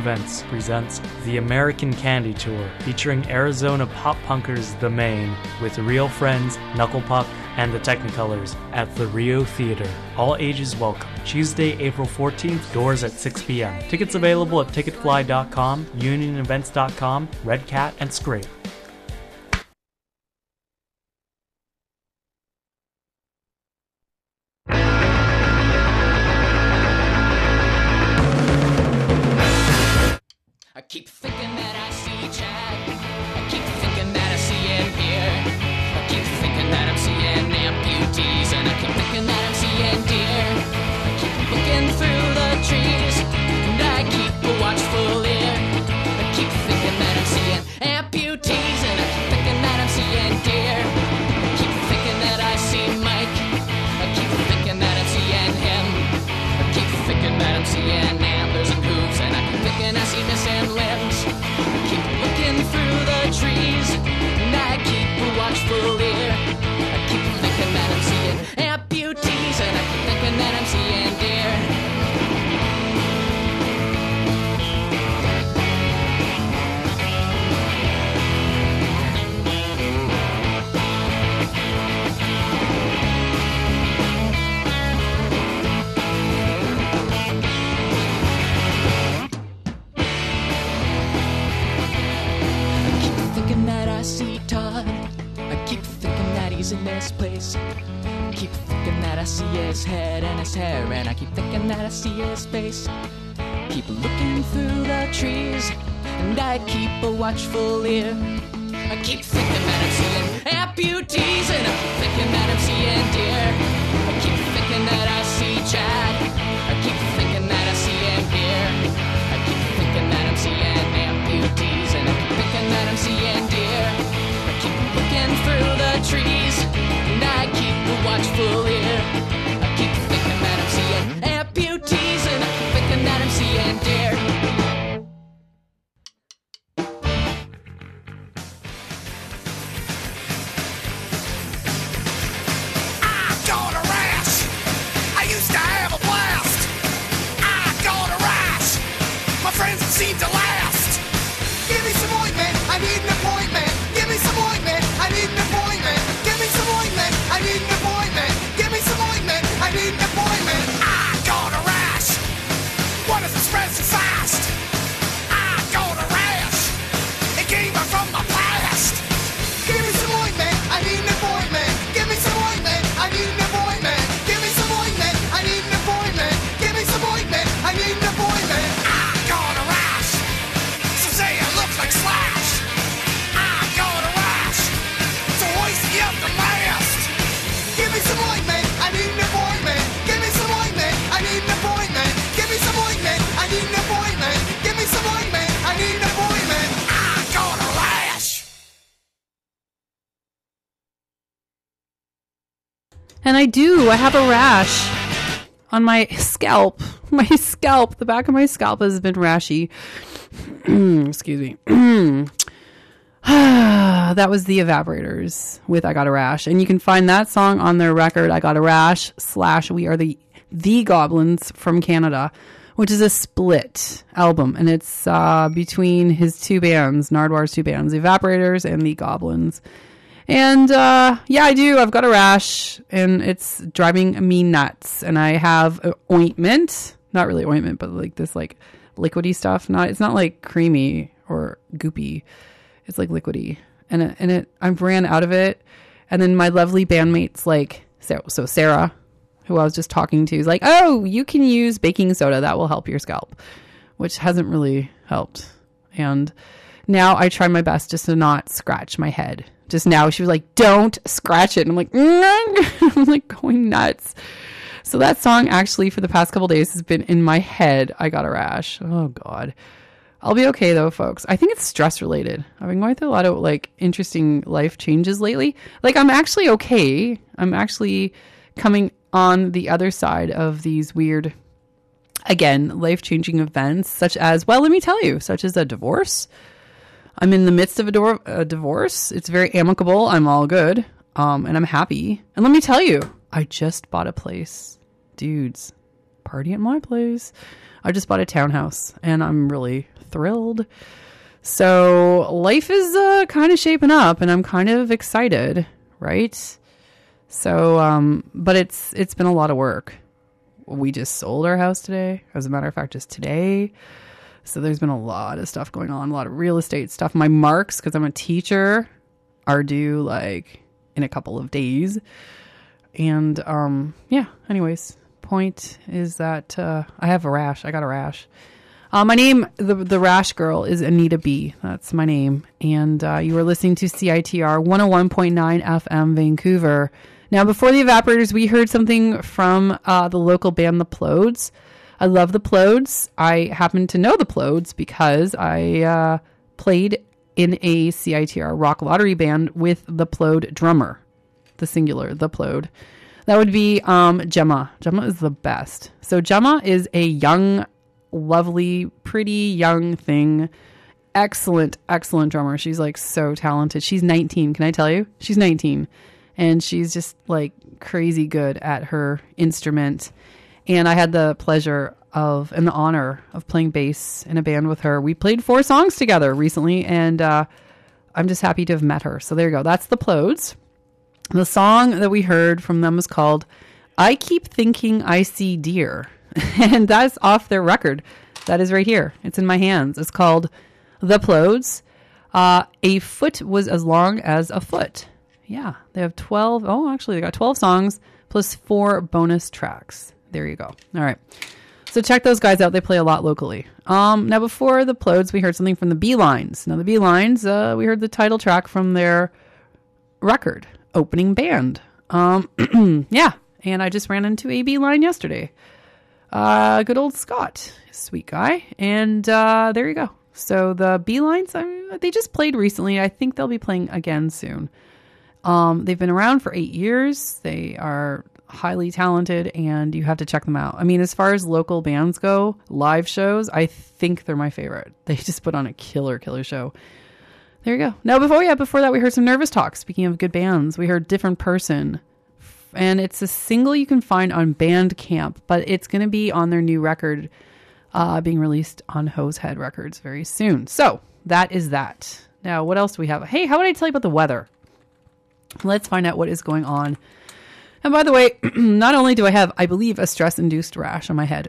Events presents the American Candy Tour, featuring Arizona pop punkers The Maine, with Real Friends, Knuckle Puck, and the Technicolors at the Rio Theater. All ages welcome. Tuesday, April 14th, doors at 6 p.m. Tickets available at ticketfly.com, unionevents.com, Red Cat, and Scrape. I keep thinking that I see Chad. I keep thinking that I see him here. I keep thinking that I'm seeing amputees, and I keep thinking that I'm seeing deer. I keep looking through the trees, and I keep a watchful ear. I keep thinking that I'm seeing amputees, and I keep thinking that I'm seeing deer. I keep thinking that I see Mike. I keep thinking that I'm seeing him. I keep thinking that I'm seeing antlers and hooves, and I keep thinking I see missing limbs. I keep looking through the trees, and I keep a watchful ear. I keep thinking that I'm seeing amputees, and I keep thinking that I'm seeing deer. That I see Todd. I keep thinking that he's in this place. I keep thinking that I see his head and his hair, and I keep thinking that I see his face. Keep looking through the trees, and I keep a watchful ear. I keep thinking that I'm seeing amputees, and I keep thinking that I'm seeing deer. I keep thinking that I see Chad. I keep thinking that I see him here. I keep thinking that I'm seeing amputees, and I keep thinking that I'm seeing deer. I keep looking through the trees, and I keep a watchful ear. I keep thinking that I'm seeing amputees, and I keep thinking that I'm seeing deer. I got a rash. I used to have a blast. I got a rash. My friends seem to last. Give me some ointment. I need an appointment. Give me some ointment. I need an appointment. Give me some ointment. I need an appointment. Give me some ointment. I need an appointment. I got a rash. What does it spread so fast? I got a rash. It came from my past. Give me some ointment. I need an appointment. Give me some ointment. I need an appointment. Give me some ointment. I need an appointment. Give me some ointment. I need an appointment. I got a rash. So say it looks like Slash. I got a rash. So hoist me up the mast. Give me some ointment. I need an appointment. Give me some ointment. I need an appointment. Give me some ointment. I need an appointment. Give me some ointment. I need an appointment. I got a rash. And I do. I have a rash on my scalp. My scalp. The back of my scalp has been rashy. Excuse me. That was the Evaporators with I Got a Rash. And you can find that song on their record, I Got a Rash / We Are the Goblins from Canada, which is a split album. And it's between his two bands, Nardwar's two bands, the Evaporators and the Goblins. And yeah, I do. I've got a rash, and it's driving me nuts. And I have ointment, not really ointment, but like this like liquidy stuff. It's not like creamy or goopy. It's like liquidy, and I ran out of it. And then my lovely bandmates, like so Sarah, who I was just talking to, is like, "Oh, you can use baking soda. That will help your scalp," which hasn't really helped. And now I try my best just to not scratch my head. Just now, she was like, "Don't scratch it." And I'm like, I'm like going nuts. So that song actually for the past couple days has been in my head. I got a rash. Oh God. I'll be okay though, folks. I think it's stress related. I've been going through a lot of like interesting life changes lately. Like I'm actually okay. I'm actually coming on the other side of these weird, again, life-changing events such as, well, let me tell you, such as a divorce. I'm in the midst of a divorce. It's very amicable. I'm all good. And I'm happy. And let me tell you, I just bought a place. Dudes, party at my place. I just bought a townhouse and I'm really thrilled. So life is kind of shaping up, and I'm kind of excited, right? So, but it's been a lot of work. We just sold our house today. As a matter of fact, just today. So there's been a lot of stuff going on, a lot of real estate stuff. My marks, because I'm a teacher, are due like in a couple of days. And yeah, anyways, point is that I have a rash. I got a rash. My name, the rash girl, is Anita B. That's my name. And you are listening to CITR 101.9 FM Vancouver. Now, before the Evaporators, we heard something from the local band, The Plodes. I love The Plodes. I happen to know The Plodes because I played in a CITR rock lottery band with the Plode drummer, the singular, The Plode. That would be Gemma. Gemma is the best. So Gemma is a young, lovely, pretty young thing. Excellent, excellent drummer. She's like so talented. She's 19. Can I tell you? She's 19. And she's just like crazy good at her instrument. And I had the pleasure of and the honor of playing bass in a band with her. We played 4 songs together recently, and I'm just happy to have met her. So there you go. That's The Plodes. The song that we heard from them was called I Keep Thinking I See Deer. And that's off their record. That is right here. It's in my hands. It's called The Plodes. A Foot Was As Long As a Foot. Yeah, they have 12. Oh, actually, they got 12 songs plus 4 bonus tracks. There you go. All right. So check those guys out. They play a lot locally. Now, before The Plodes, we heard something from the Beelines. Now, the Beelines, we heard the title track from their record, Opening Band. Yeah, and I just ran into a Beeline yesterday. Good old Scott. Sweet guy. And there you go. So the Beelines, they just played recently. I think they'll be playing again soon. They've been around for 8 years. They are highly talented, and you have to check them out. I mean, as far as local bands go, live shows, I think they're my favorite. They just put on a killer show. There you go. Now, before that, we heard some Nervous Talk. Speaking of good bands, we heard Different Person, and it's a single you can find on Bandcamp, but it's going to be on their new record, being released on Hosehead Records very soon. So that is that. Now, what else do we have? Hey, how would I tell you about the weather? Let's find out what is going on. And by the way, not only do I have, I believe, a stress-induced rash on my head,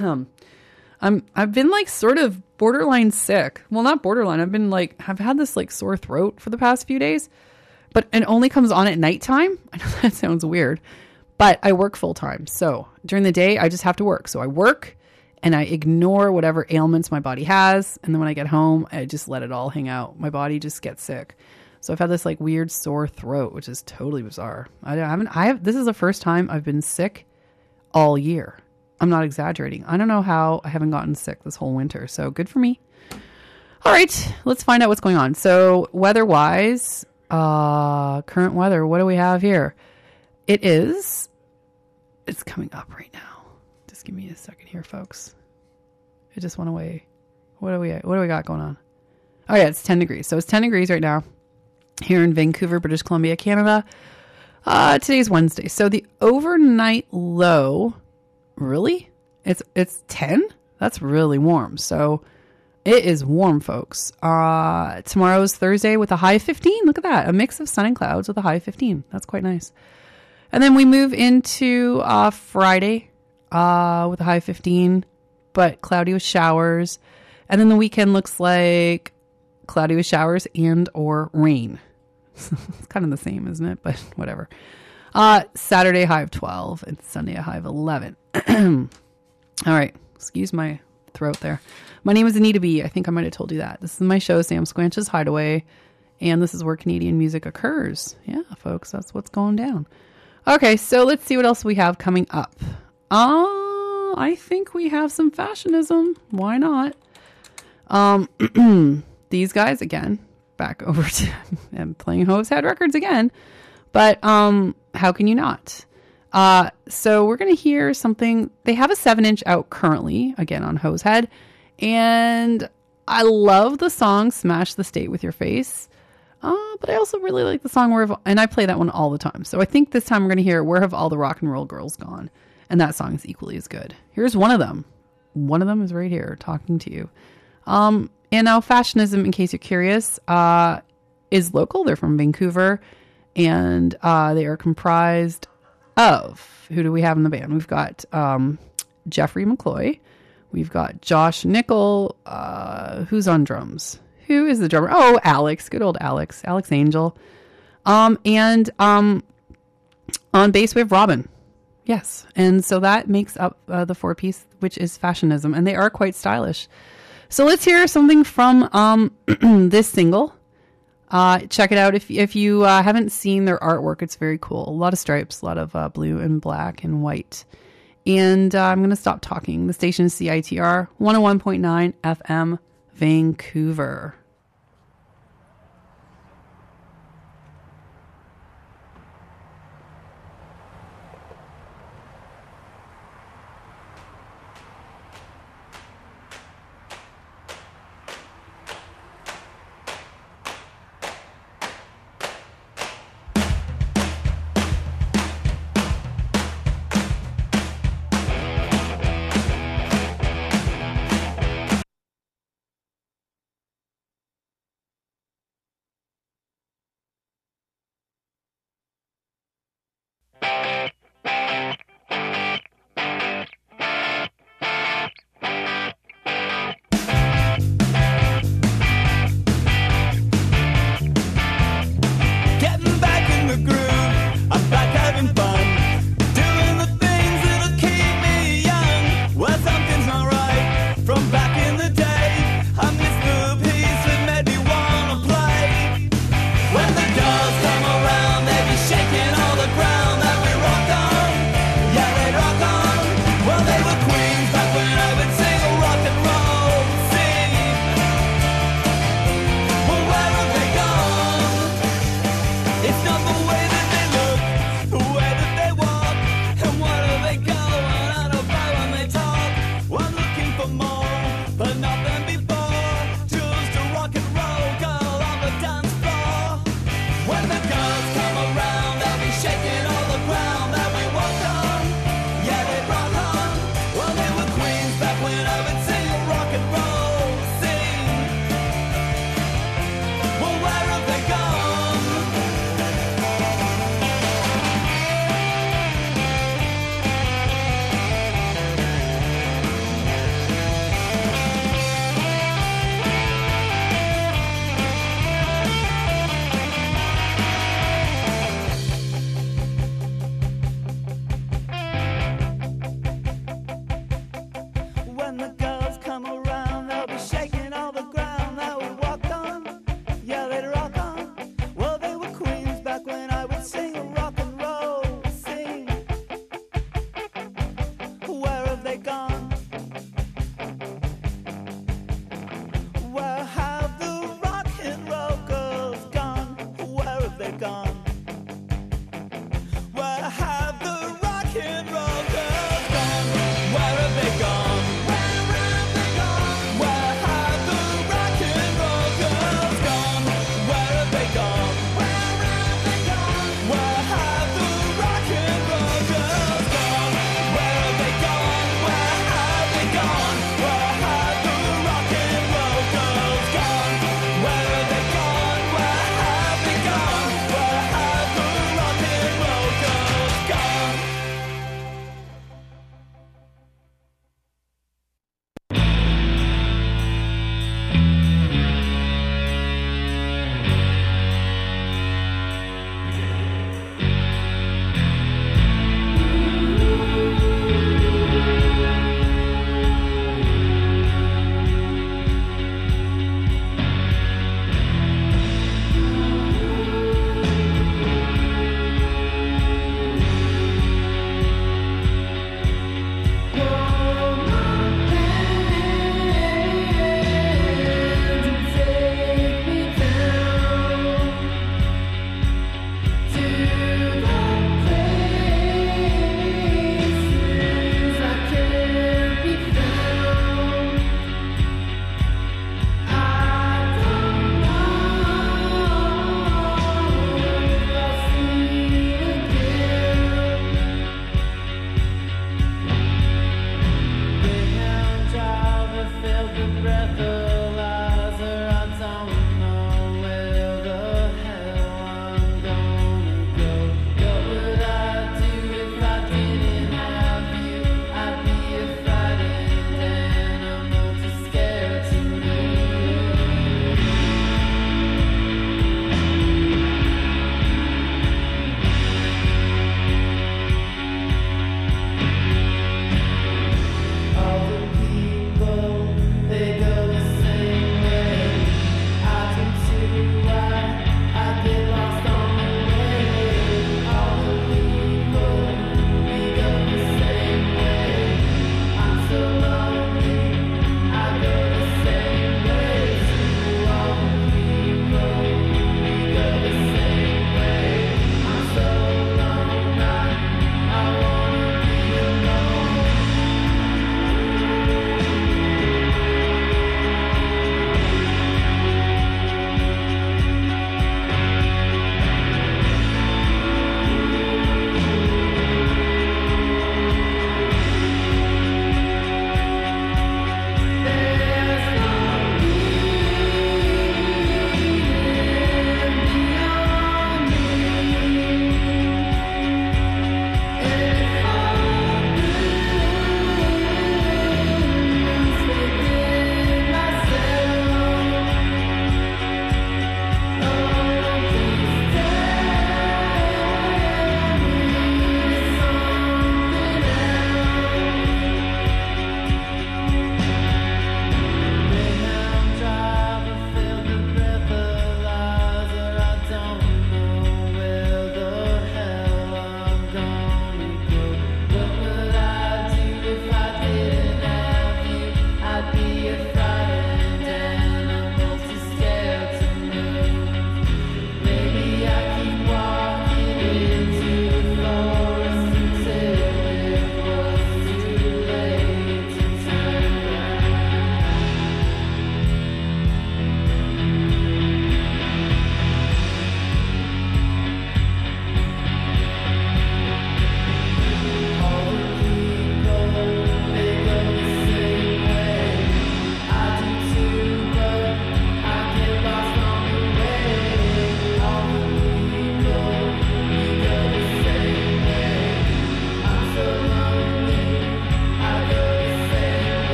I've been like sort of borderline sick. Well, not borderline. I've had this like sore throat for the past few days, but it only comes on at nighttime. I know that sounds weird, but I work full time. So during the day, I just have to work. So I work and I ignore whatever ailments my body has. And then when I get home, I just let it all hang out. My body just gets sick. So I've had this like weird sore throat, which is totally bizarre. This is the first time I've been sick all year. I'm not exaggerating. I don't know how I haven't gotten sick this whole winter. So good for me. All right, let's find out what's going on. So weather-wise, current weather, what do we have here? It's coming up right now. Just give me a second here, folks. It just went away. What do we got going on? Oh yeah, it's 10 degrees. So it's 10 degrees right now here in Vancouver, British Columbia, Canada. Today's Wednesday. So the overnight low, really? It's 10? That's really warm. So it is warm, folks. Tomorrow's Thursday with a high of 15. Look at that. A mix of sun and clouds with a high of 15. That's quite nice. And then we move into Friday with a high of 15, but cloudy with showers. And then the weekend looks like cloudy with showers and or rain. It's kind of the same, isn't it? But whatever. Saturday, high of 12, and Sunday, a high of 11. All right. Excuse my throat there. My name is Anita B. I think I might have told you that. This is my show, Sam Squanch's Hideaway, and this is where Canadian music occurs. Yeah, folks, that's what's going down. Okay, so let's see what else we have coming up. I think we have some fashionism. Why not? These guys, again, back over to them playing Hosehead Records again. But how can you not? So we're going to hear something. They have a 7-inch out currently, again, on Hosehead. And I love the song Smash the State with Your Face. But I also really like the song and I play that one all the time. So I think this time we're going to hear Where Have All the Rock and Roll Girls Gone? And that song is equally as good. Here's one of them. One of them is right here talking to you. And now Fashionism, in case you're curious, is local. They're from Vancouver, and they are comprised of, who do we have in the band? We've got Jeffrey McCloy. We've got Josh Nickel. Who's on drums? Who is the drummer? Oh, Alex. Good old Alex. Alex Angel. And on bass, we have Robin. Yes. And so that makes up the 4-piece, which is Fashionism. And they are quite stylish. So let's hear something from this single. Check it out. If you haven't seen their artwork, it's very cool. A lot of stripes, a lot of blue and black and white. And I'm going to stop talking. The station is CITR 101.9 FM, Vancouver.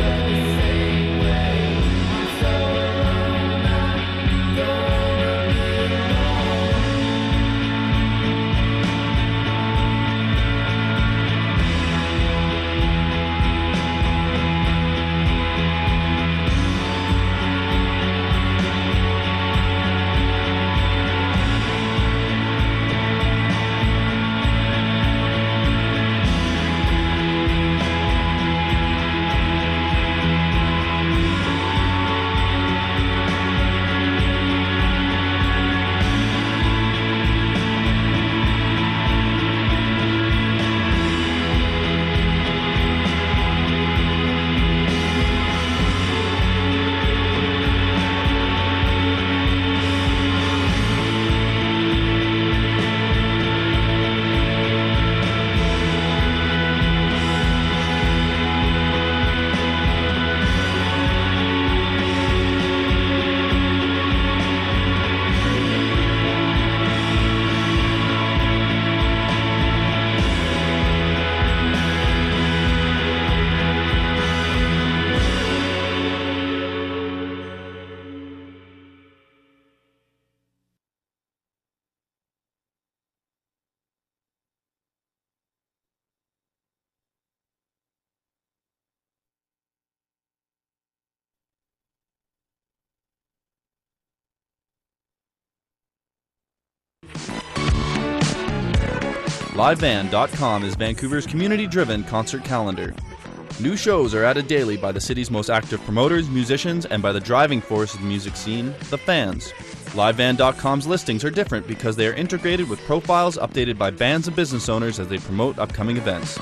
LiveBand.com is Vancouver's community-driven concert calendar. New shows are added daily by the city's most active promoters, musicians, and by the driving force of the music scene, the fans. LiveBand.com's listings are different because they are integrated with profiles updated by bands and business owners as they promote upcoming events.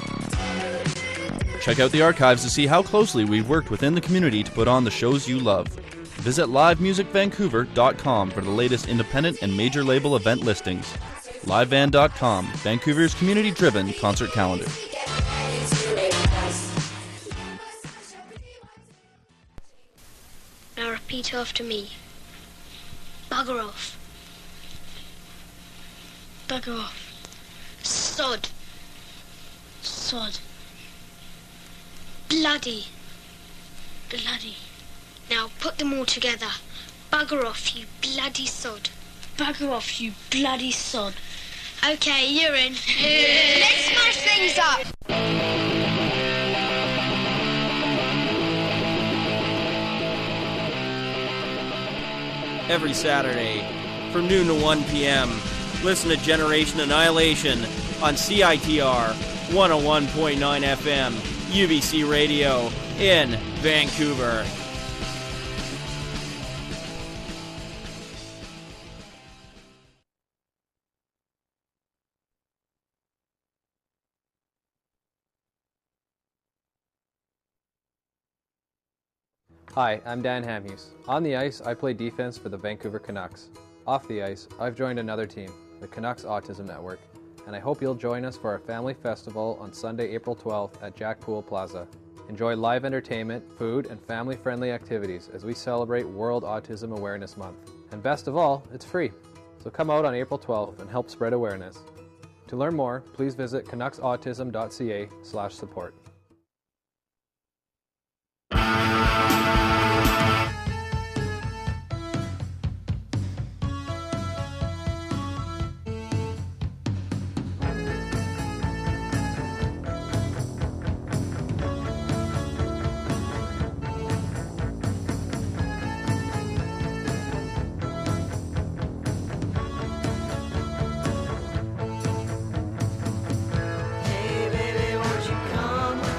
Check out the archives to see how closely we've worked within the community to put on the shows you love. Visit livemusicvancouver.com for the latest independent and major label event listings. LiveBand.com, Vancouver's community-driven concert calendar. Now repeat after me. Bugger off. Bugger off. Sod. Sod. Bloody. Bloody. Now put them all together. Bugger off, you bloody sod. Bugger off, you bloody sod. Okay, you're in. Let's smash things up. Every Saturday from noon to 1 p.m. Listen to Generation Annihilation on CITR 101.9 FM, UBC Radio in Vancouver. Hi, I'm Dan Hamhuis. On the ice, I play defense for the Vancouver Canucks. Off the ice, I've joined another team, the Canucks Autism Network, and I hope you'll join us for our family festival on Sunday, April 12th at Jack Pool Plaza. Enjoy live entertainment, food, and family-friendly activities as we celebrate World Autism Awareness Month. And best of all, it's free. So come out on April 12th and help spread awareness. To learn more, please visit canucksautism.ca/support. Hey baby, won't you come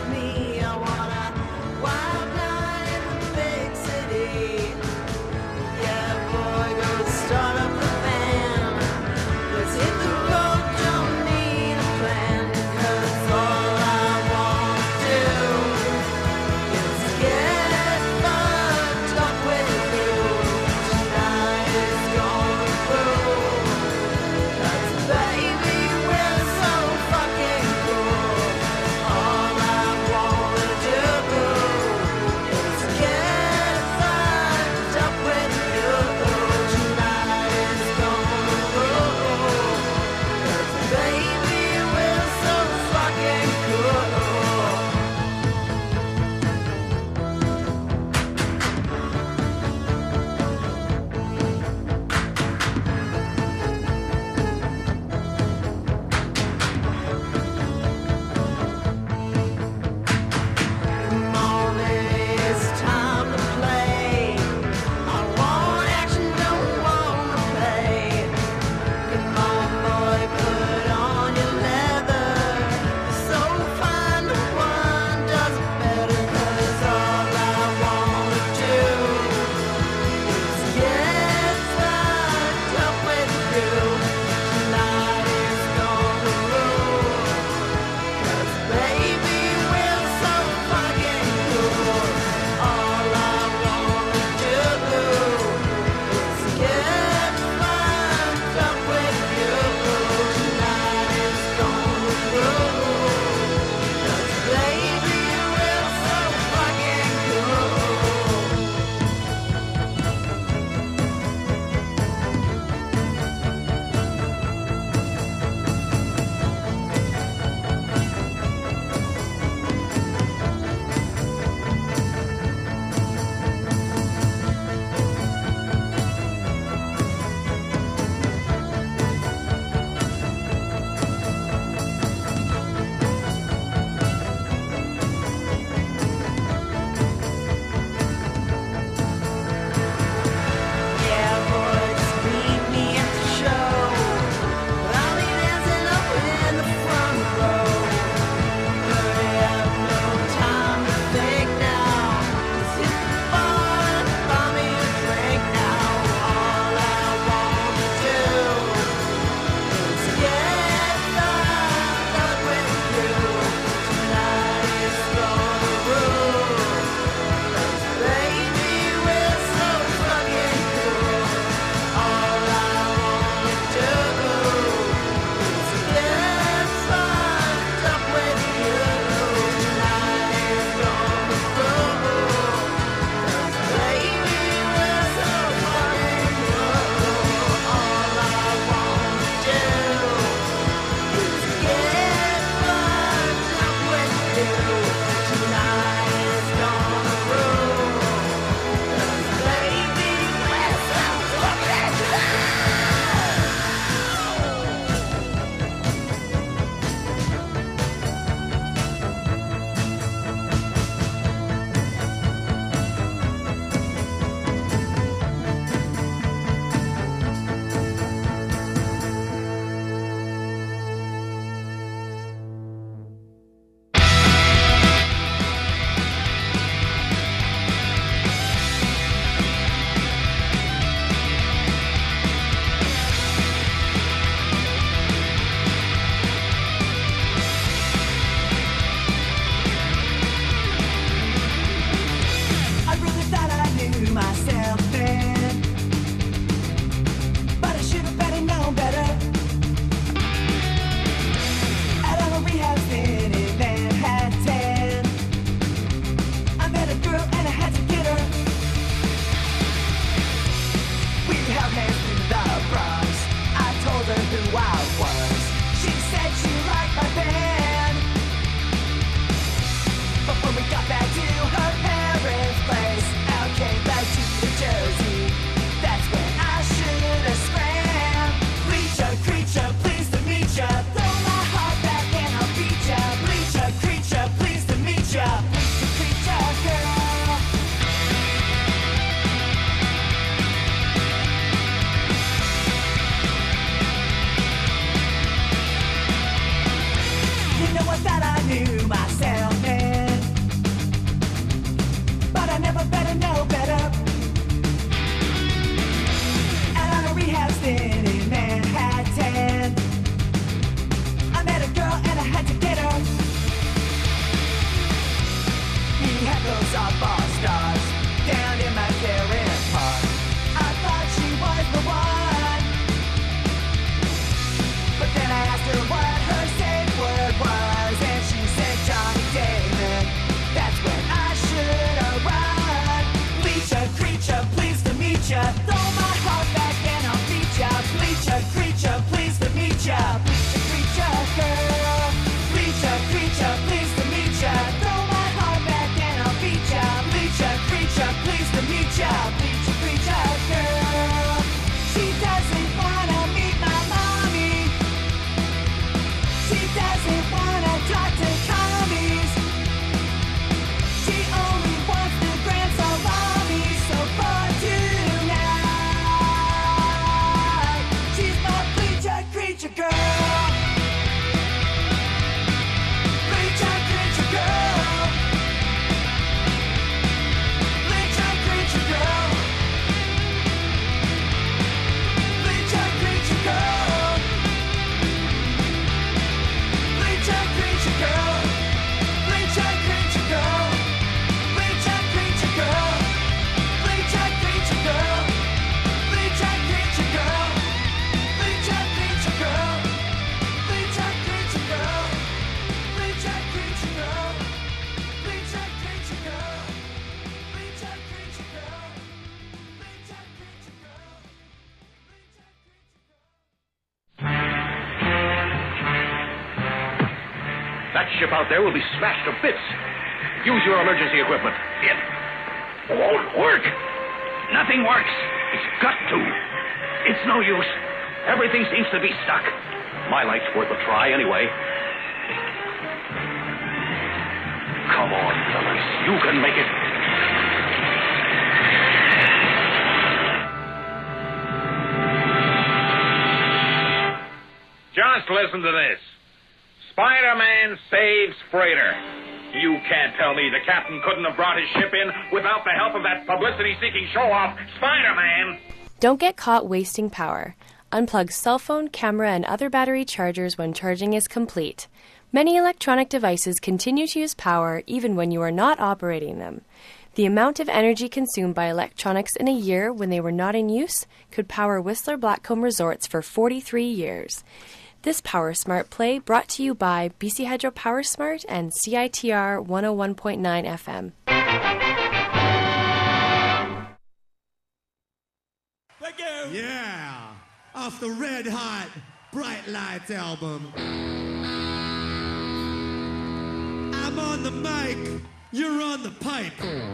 That ship out there will be smashed to bits. Use your emergency equipment. It won't work. Nothing works. It's got to. It's no use. Everything seems to be stuck. My light's worth a try anyway. Come on, fellas. You can make it. Just listen to this. Spider-Man saves freighter. You can't tell me the captain couldn't have brought his ship in without the help of that publicity-seeking show-off, Spider-Man. Don't get caught wasting power. Unplug cell phone, camera, and other battery chargers when charging is complete. Many electronic devices continue to use power even when you are not operating them. The amount of energy consumed by electronics in a year when they were not in use could power Whistler Blackcomb Resorts for 43 years. This Power Smart play brought to you by BC Hydro Power Smart and CITR 101.9 FM. Yeah, off the Red Hot Bright Lights album. I'm on the mic, you're on the pipe.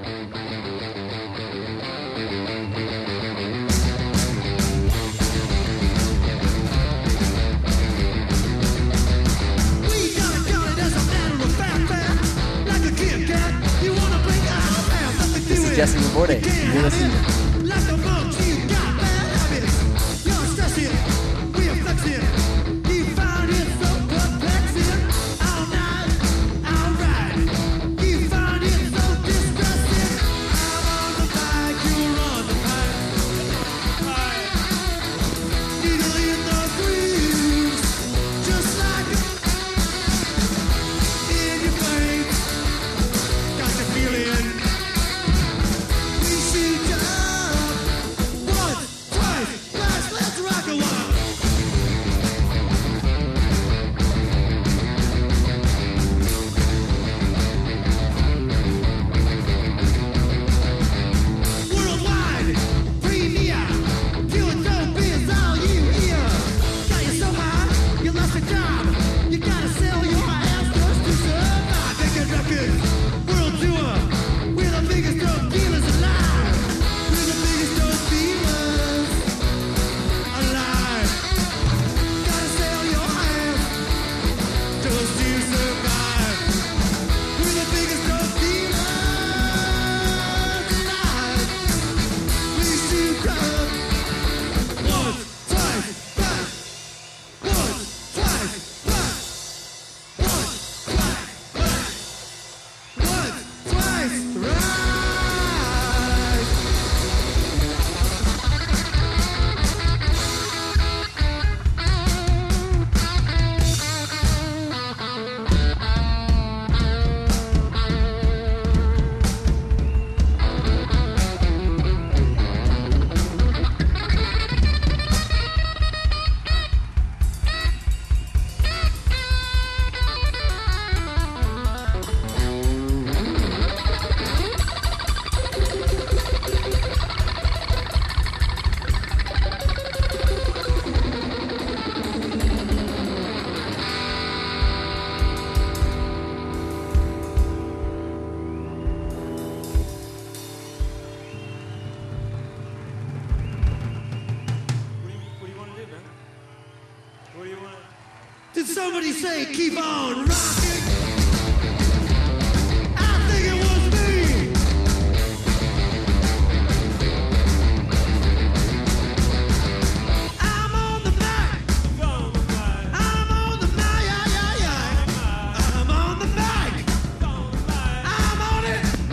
This is Jesse Laborde. You're listening. Did somebody say keep on rocking? I think it was me. I'm on the mic. I'm on the mic. I'm on the mic. I'm on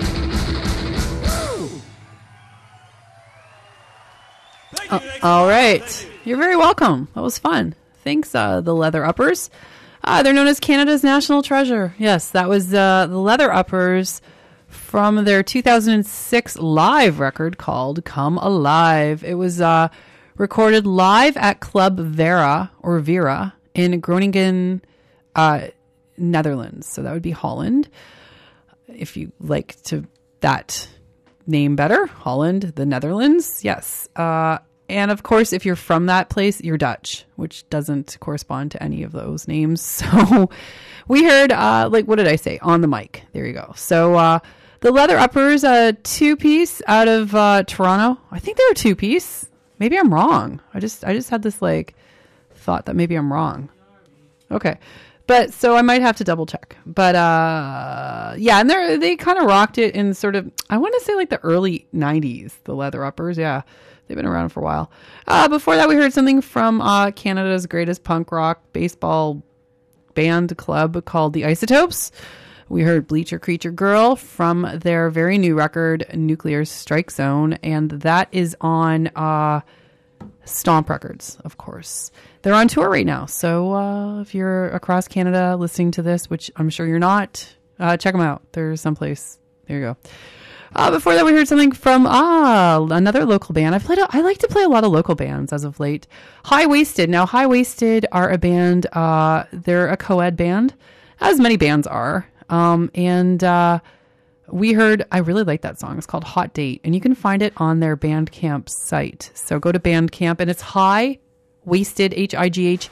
it. Woo! All right. You're very welcome. That was fun. Thanks, the Leather Uppers. They're known as Canada's National Treasure. Yes, that was the Leather Uppers from their 2006 live record called Come Alive. It was recorded live at Club Vera in Groningen, Netherlands. So that would be Holland. If you like to that name better, Holland, the Netherlands. Yes. And of course, if you're from that place, you're Dutch, which doesn't correspond to any of those names. So we heard, what did I say? On the mic. There you go. So the Leather Uppers, a 2-piece out of Toronto. I think they're a 2-piece. Maybe I'm wrong. I just had this thought that maybe I'm wrong. Okay. But so I might have to double check. But yeah, and they kind of rocked it in sort of, I want to say the early 90s, the Leather Uppers. Yeah. They've been around for a while. Before that, we heard something from Canada's greatest punk rock baseball band club called the Isotopes. We heard Bleacher Creature Girl from their very new record, Nuclear Strike Zone, and that is on Stomp Records, of course. They're on tour right now, so if you're across Canada listening to this, which I'm sure you're not, check them out. They're someplace. There you go. Before that, we heard something from another local band. I like to play a lot of local bands as of late. High Waisted. Now, High Waisted are a band. They're a co-ed band, as many bands are. And we heard, I really like that song. It's called Hot Date, and you can find it on their Bandcamp site. So go to Bandcamp, and it's High Waisted, HIGHWASTED.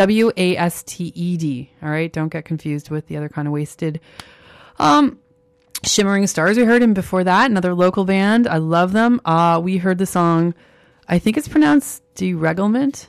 All right, don't get confused with the other kind of wasted. Shimmering Stars, we heard him before that, another local band. I love them. We heard the song, I think it's pronounced Dérèglement.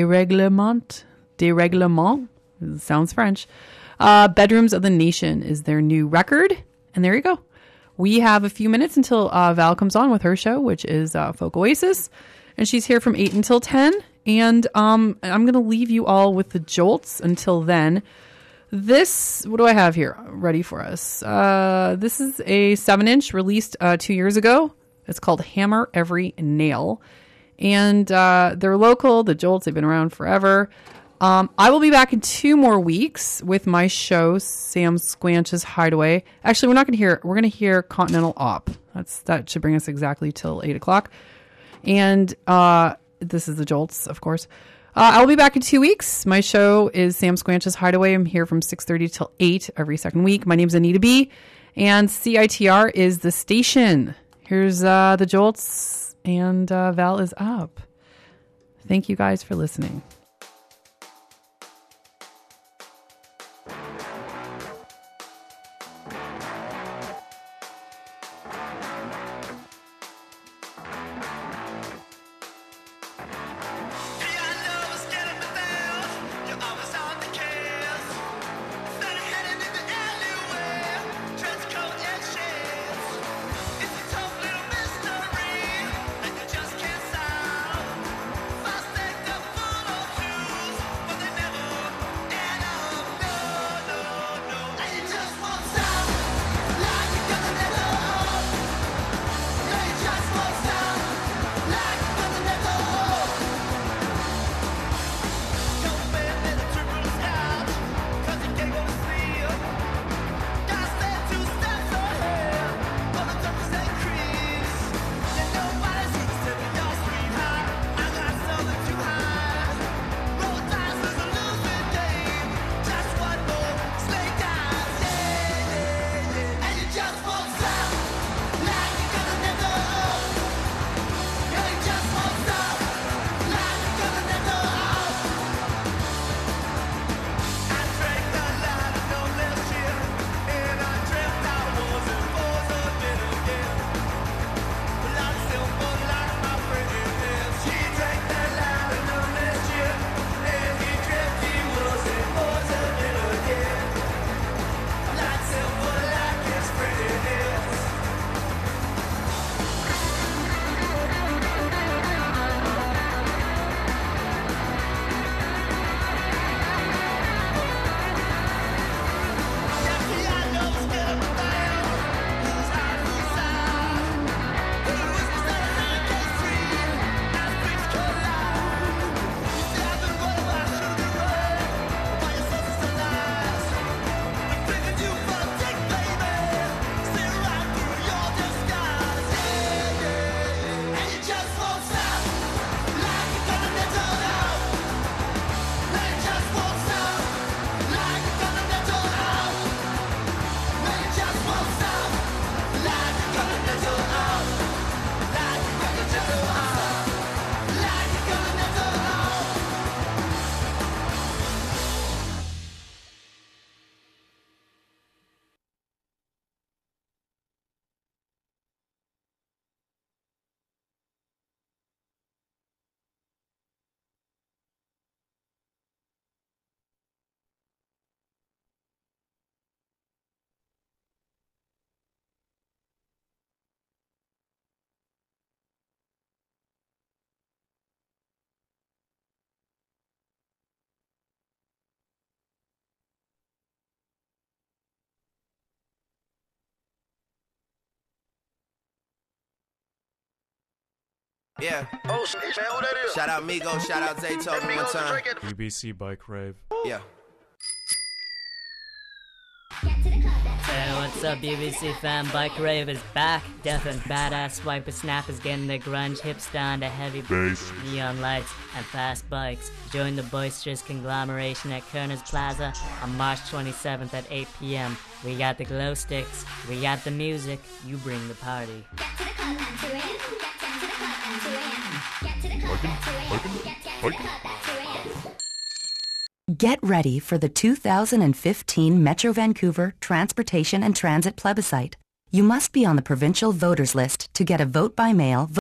It sounds French. Bedrooms of the Nation is their new record. And there you go. We have a few minutes until Val comes on with her show, which is Folk Oasis. And she's here from 8 until 10. And I'm going to leave you all with the Jolts until then. This, what do I have here ready for us? This is a 7-inch released 2 years ago. It's called Hammer Every Nail. And they're local, the Jolts, they've been around forever. I will be back in 2 more weeks with my show, Sam Squanch's Hideaway. Actually, we're going to hear Continental Op. That should bring us exactly till 8 o'clock. And this is the Jolts, of course. I'll be back in 2 weeks. My show is Sam Squanch's Hideaway. I'm here from 6:30 till 8 every second week. My name's Anita B. And CITR is the station. Here's the Jolts, and Val is up. Thank you guys for listening. Just can't stop. Fast, take the full of Yeah. Oh, shit, man, who that is? Shout out Migo, shout out Zaytoven one time. BBC Bike Rave. Yeah. Hey, what's up, BBC fam? Bike Rave is back. Death and badass swiper snap is getting the grunge hipster onto heavy bass, neon lights, and fast bikes. Join the boisterous conglomeration at Kerner's Plaza on March 27th at 8 p.m. We got the glow sticks, we got the music, you bring the party. Get ready for the 2015 Metro Vancouver Transportation and Transit Plebiscite. You must be on the provincial voters list to get a vote by mail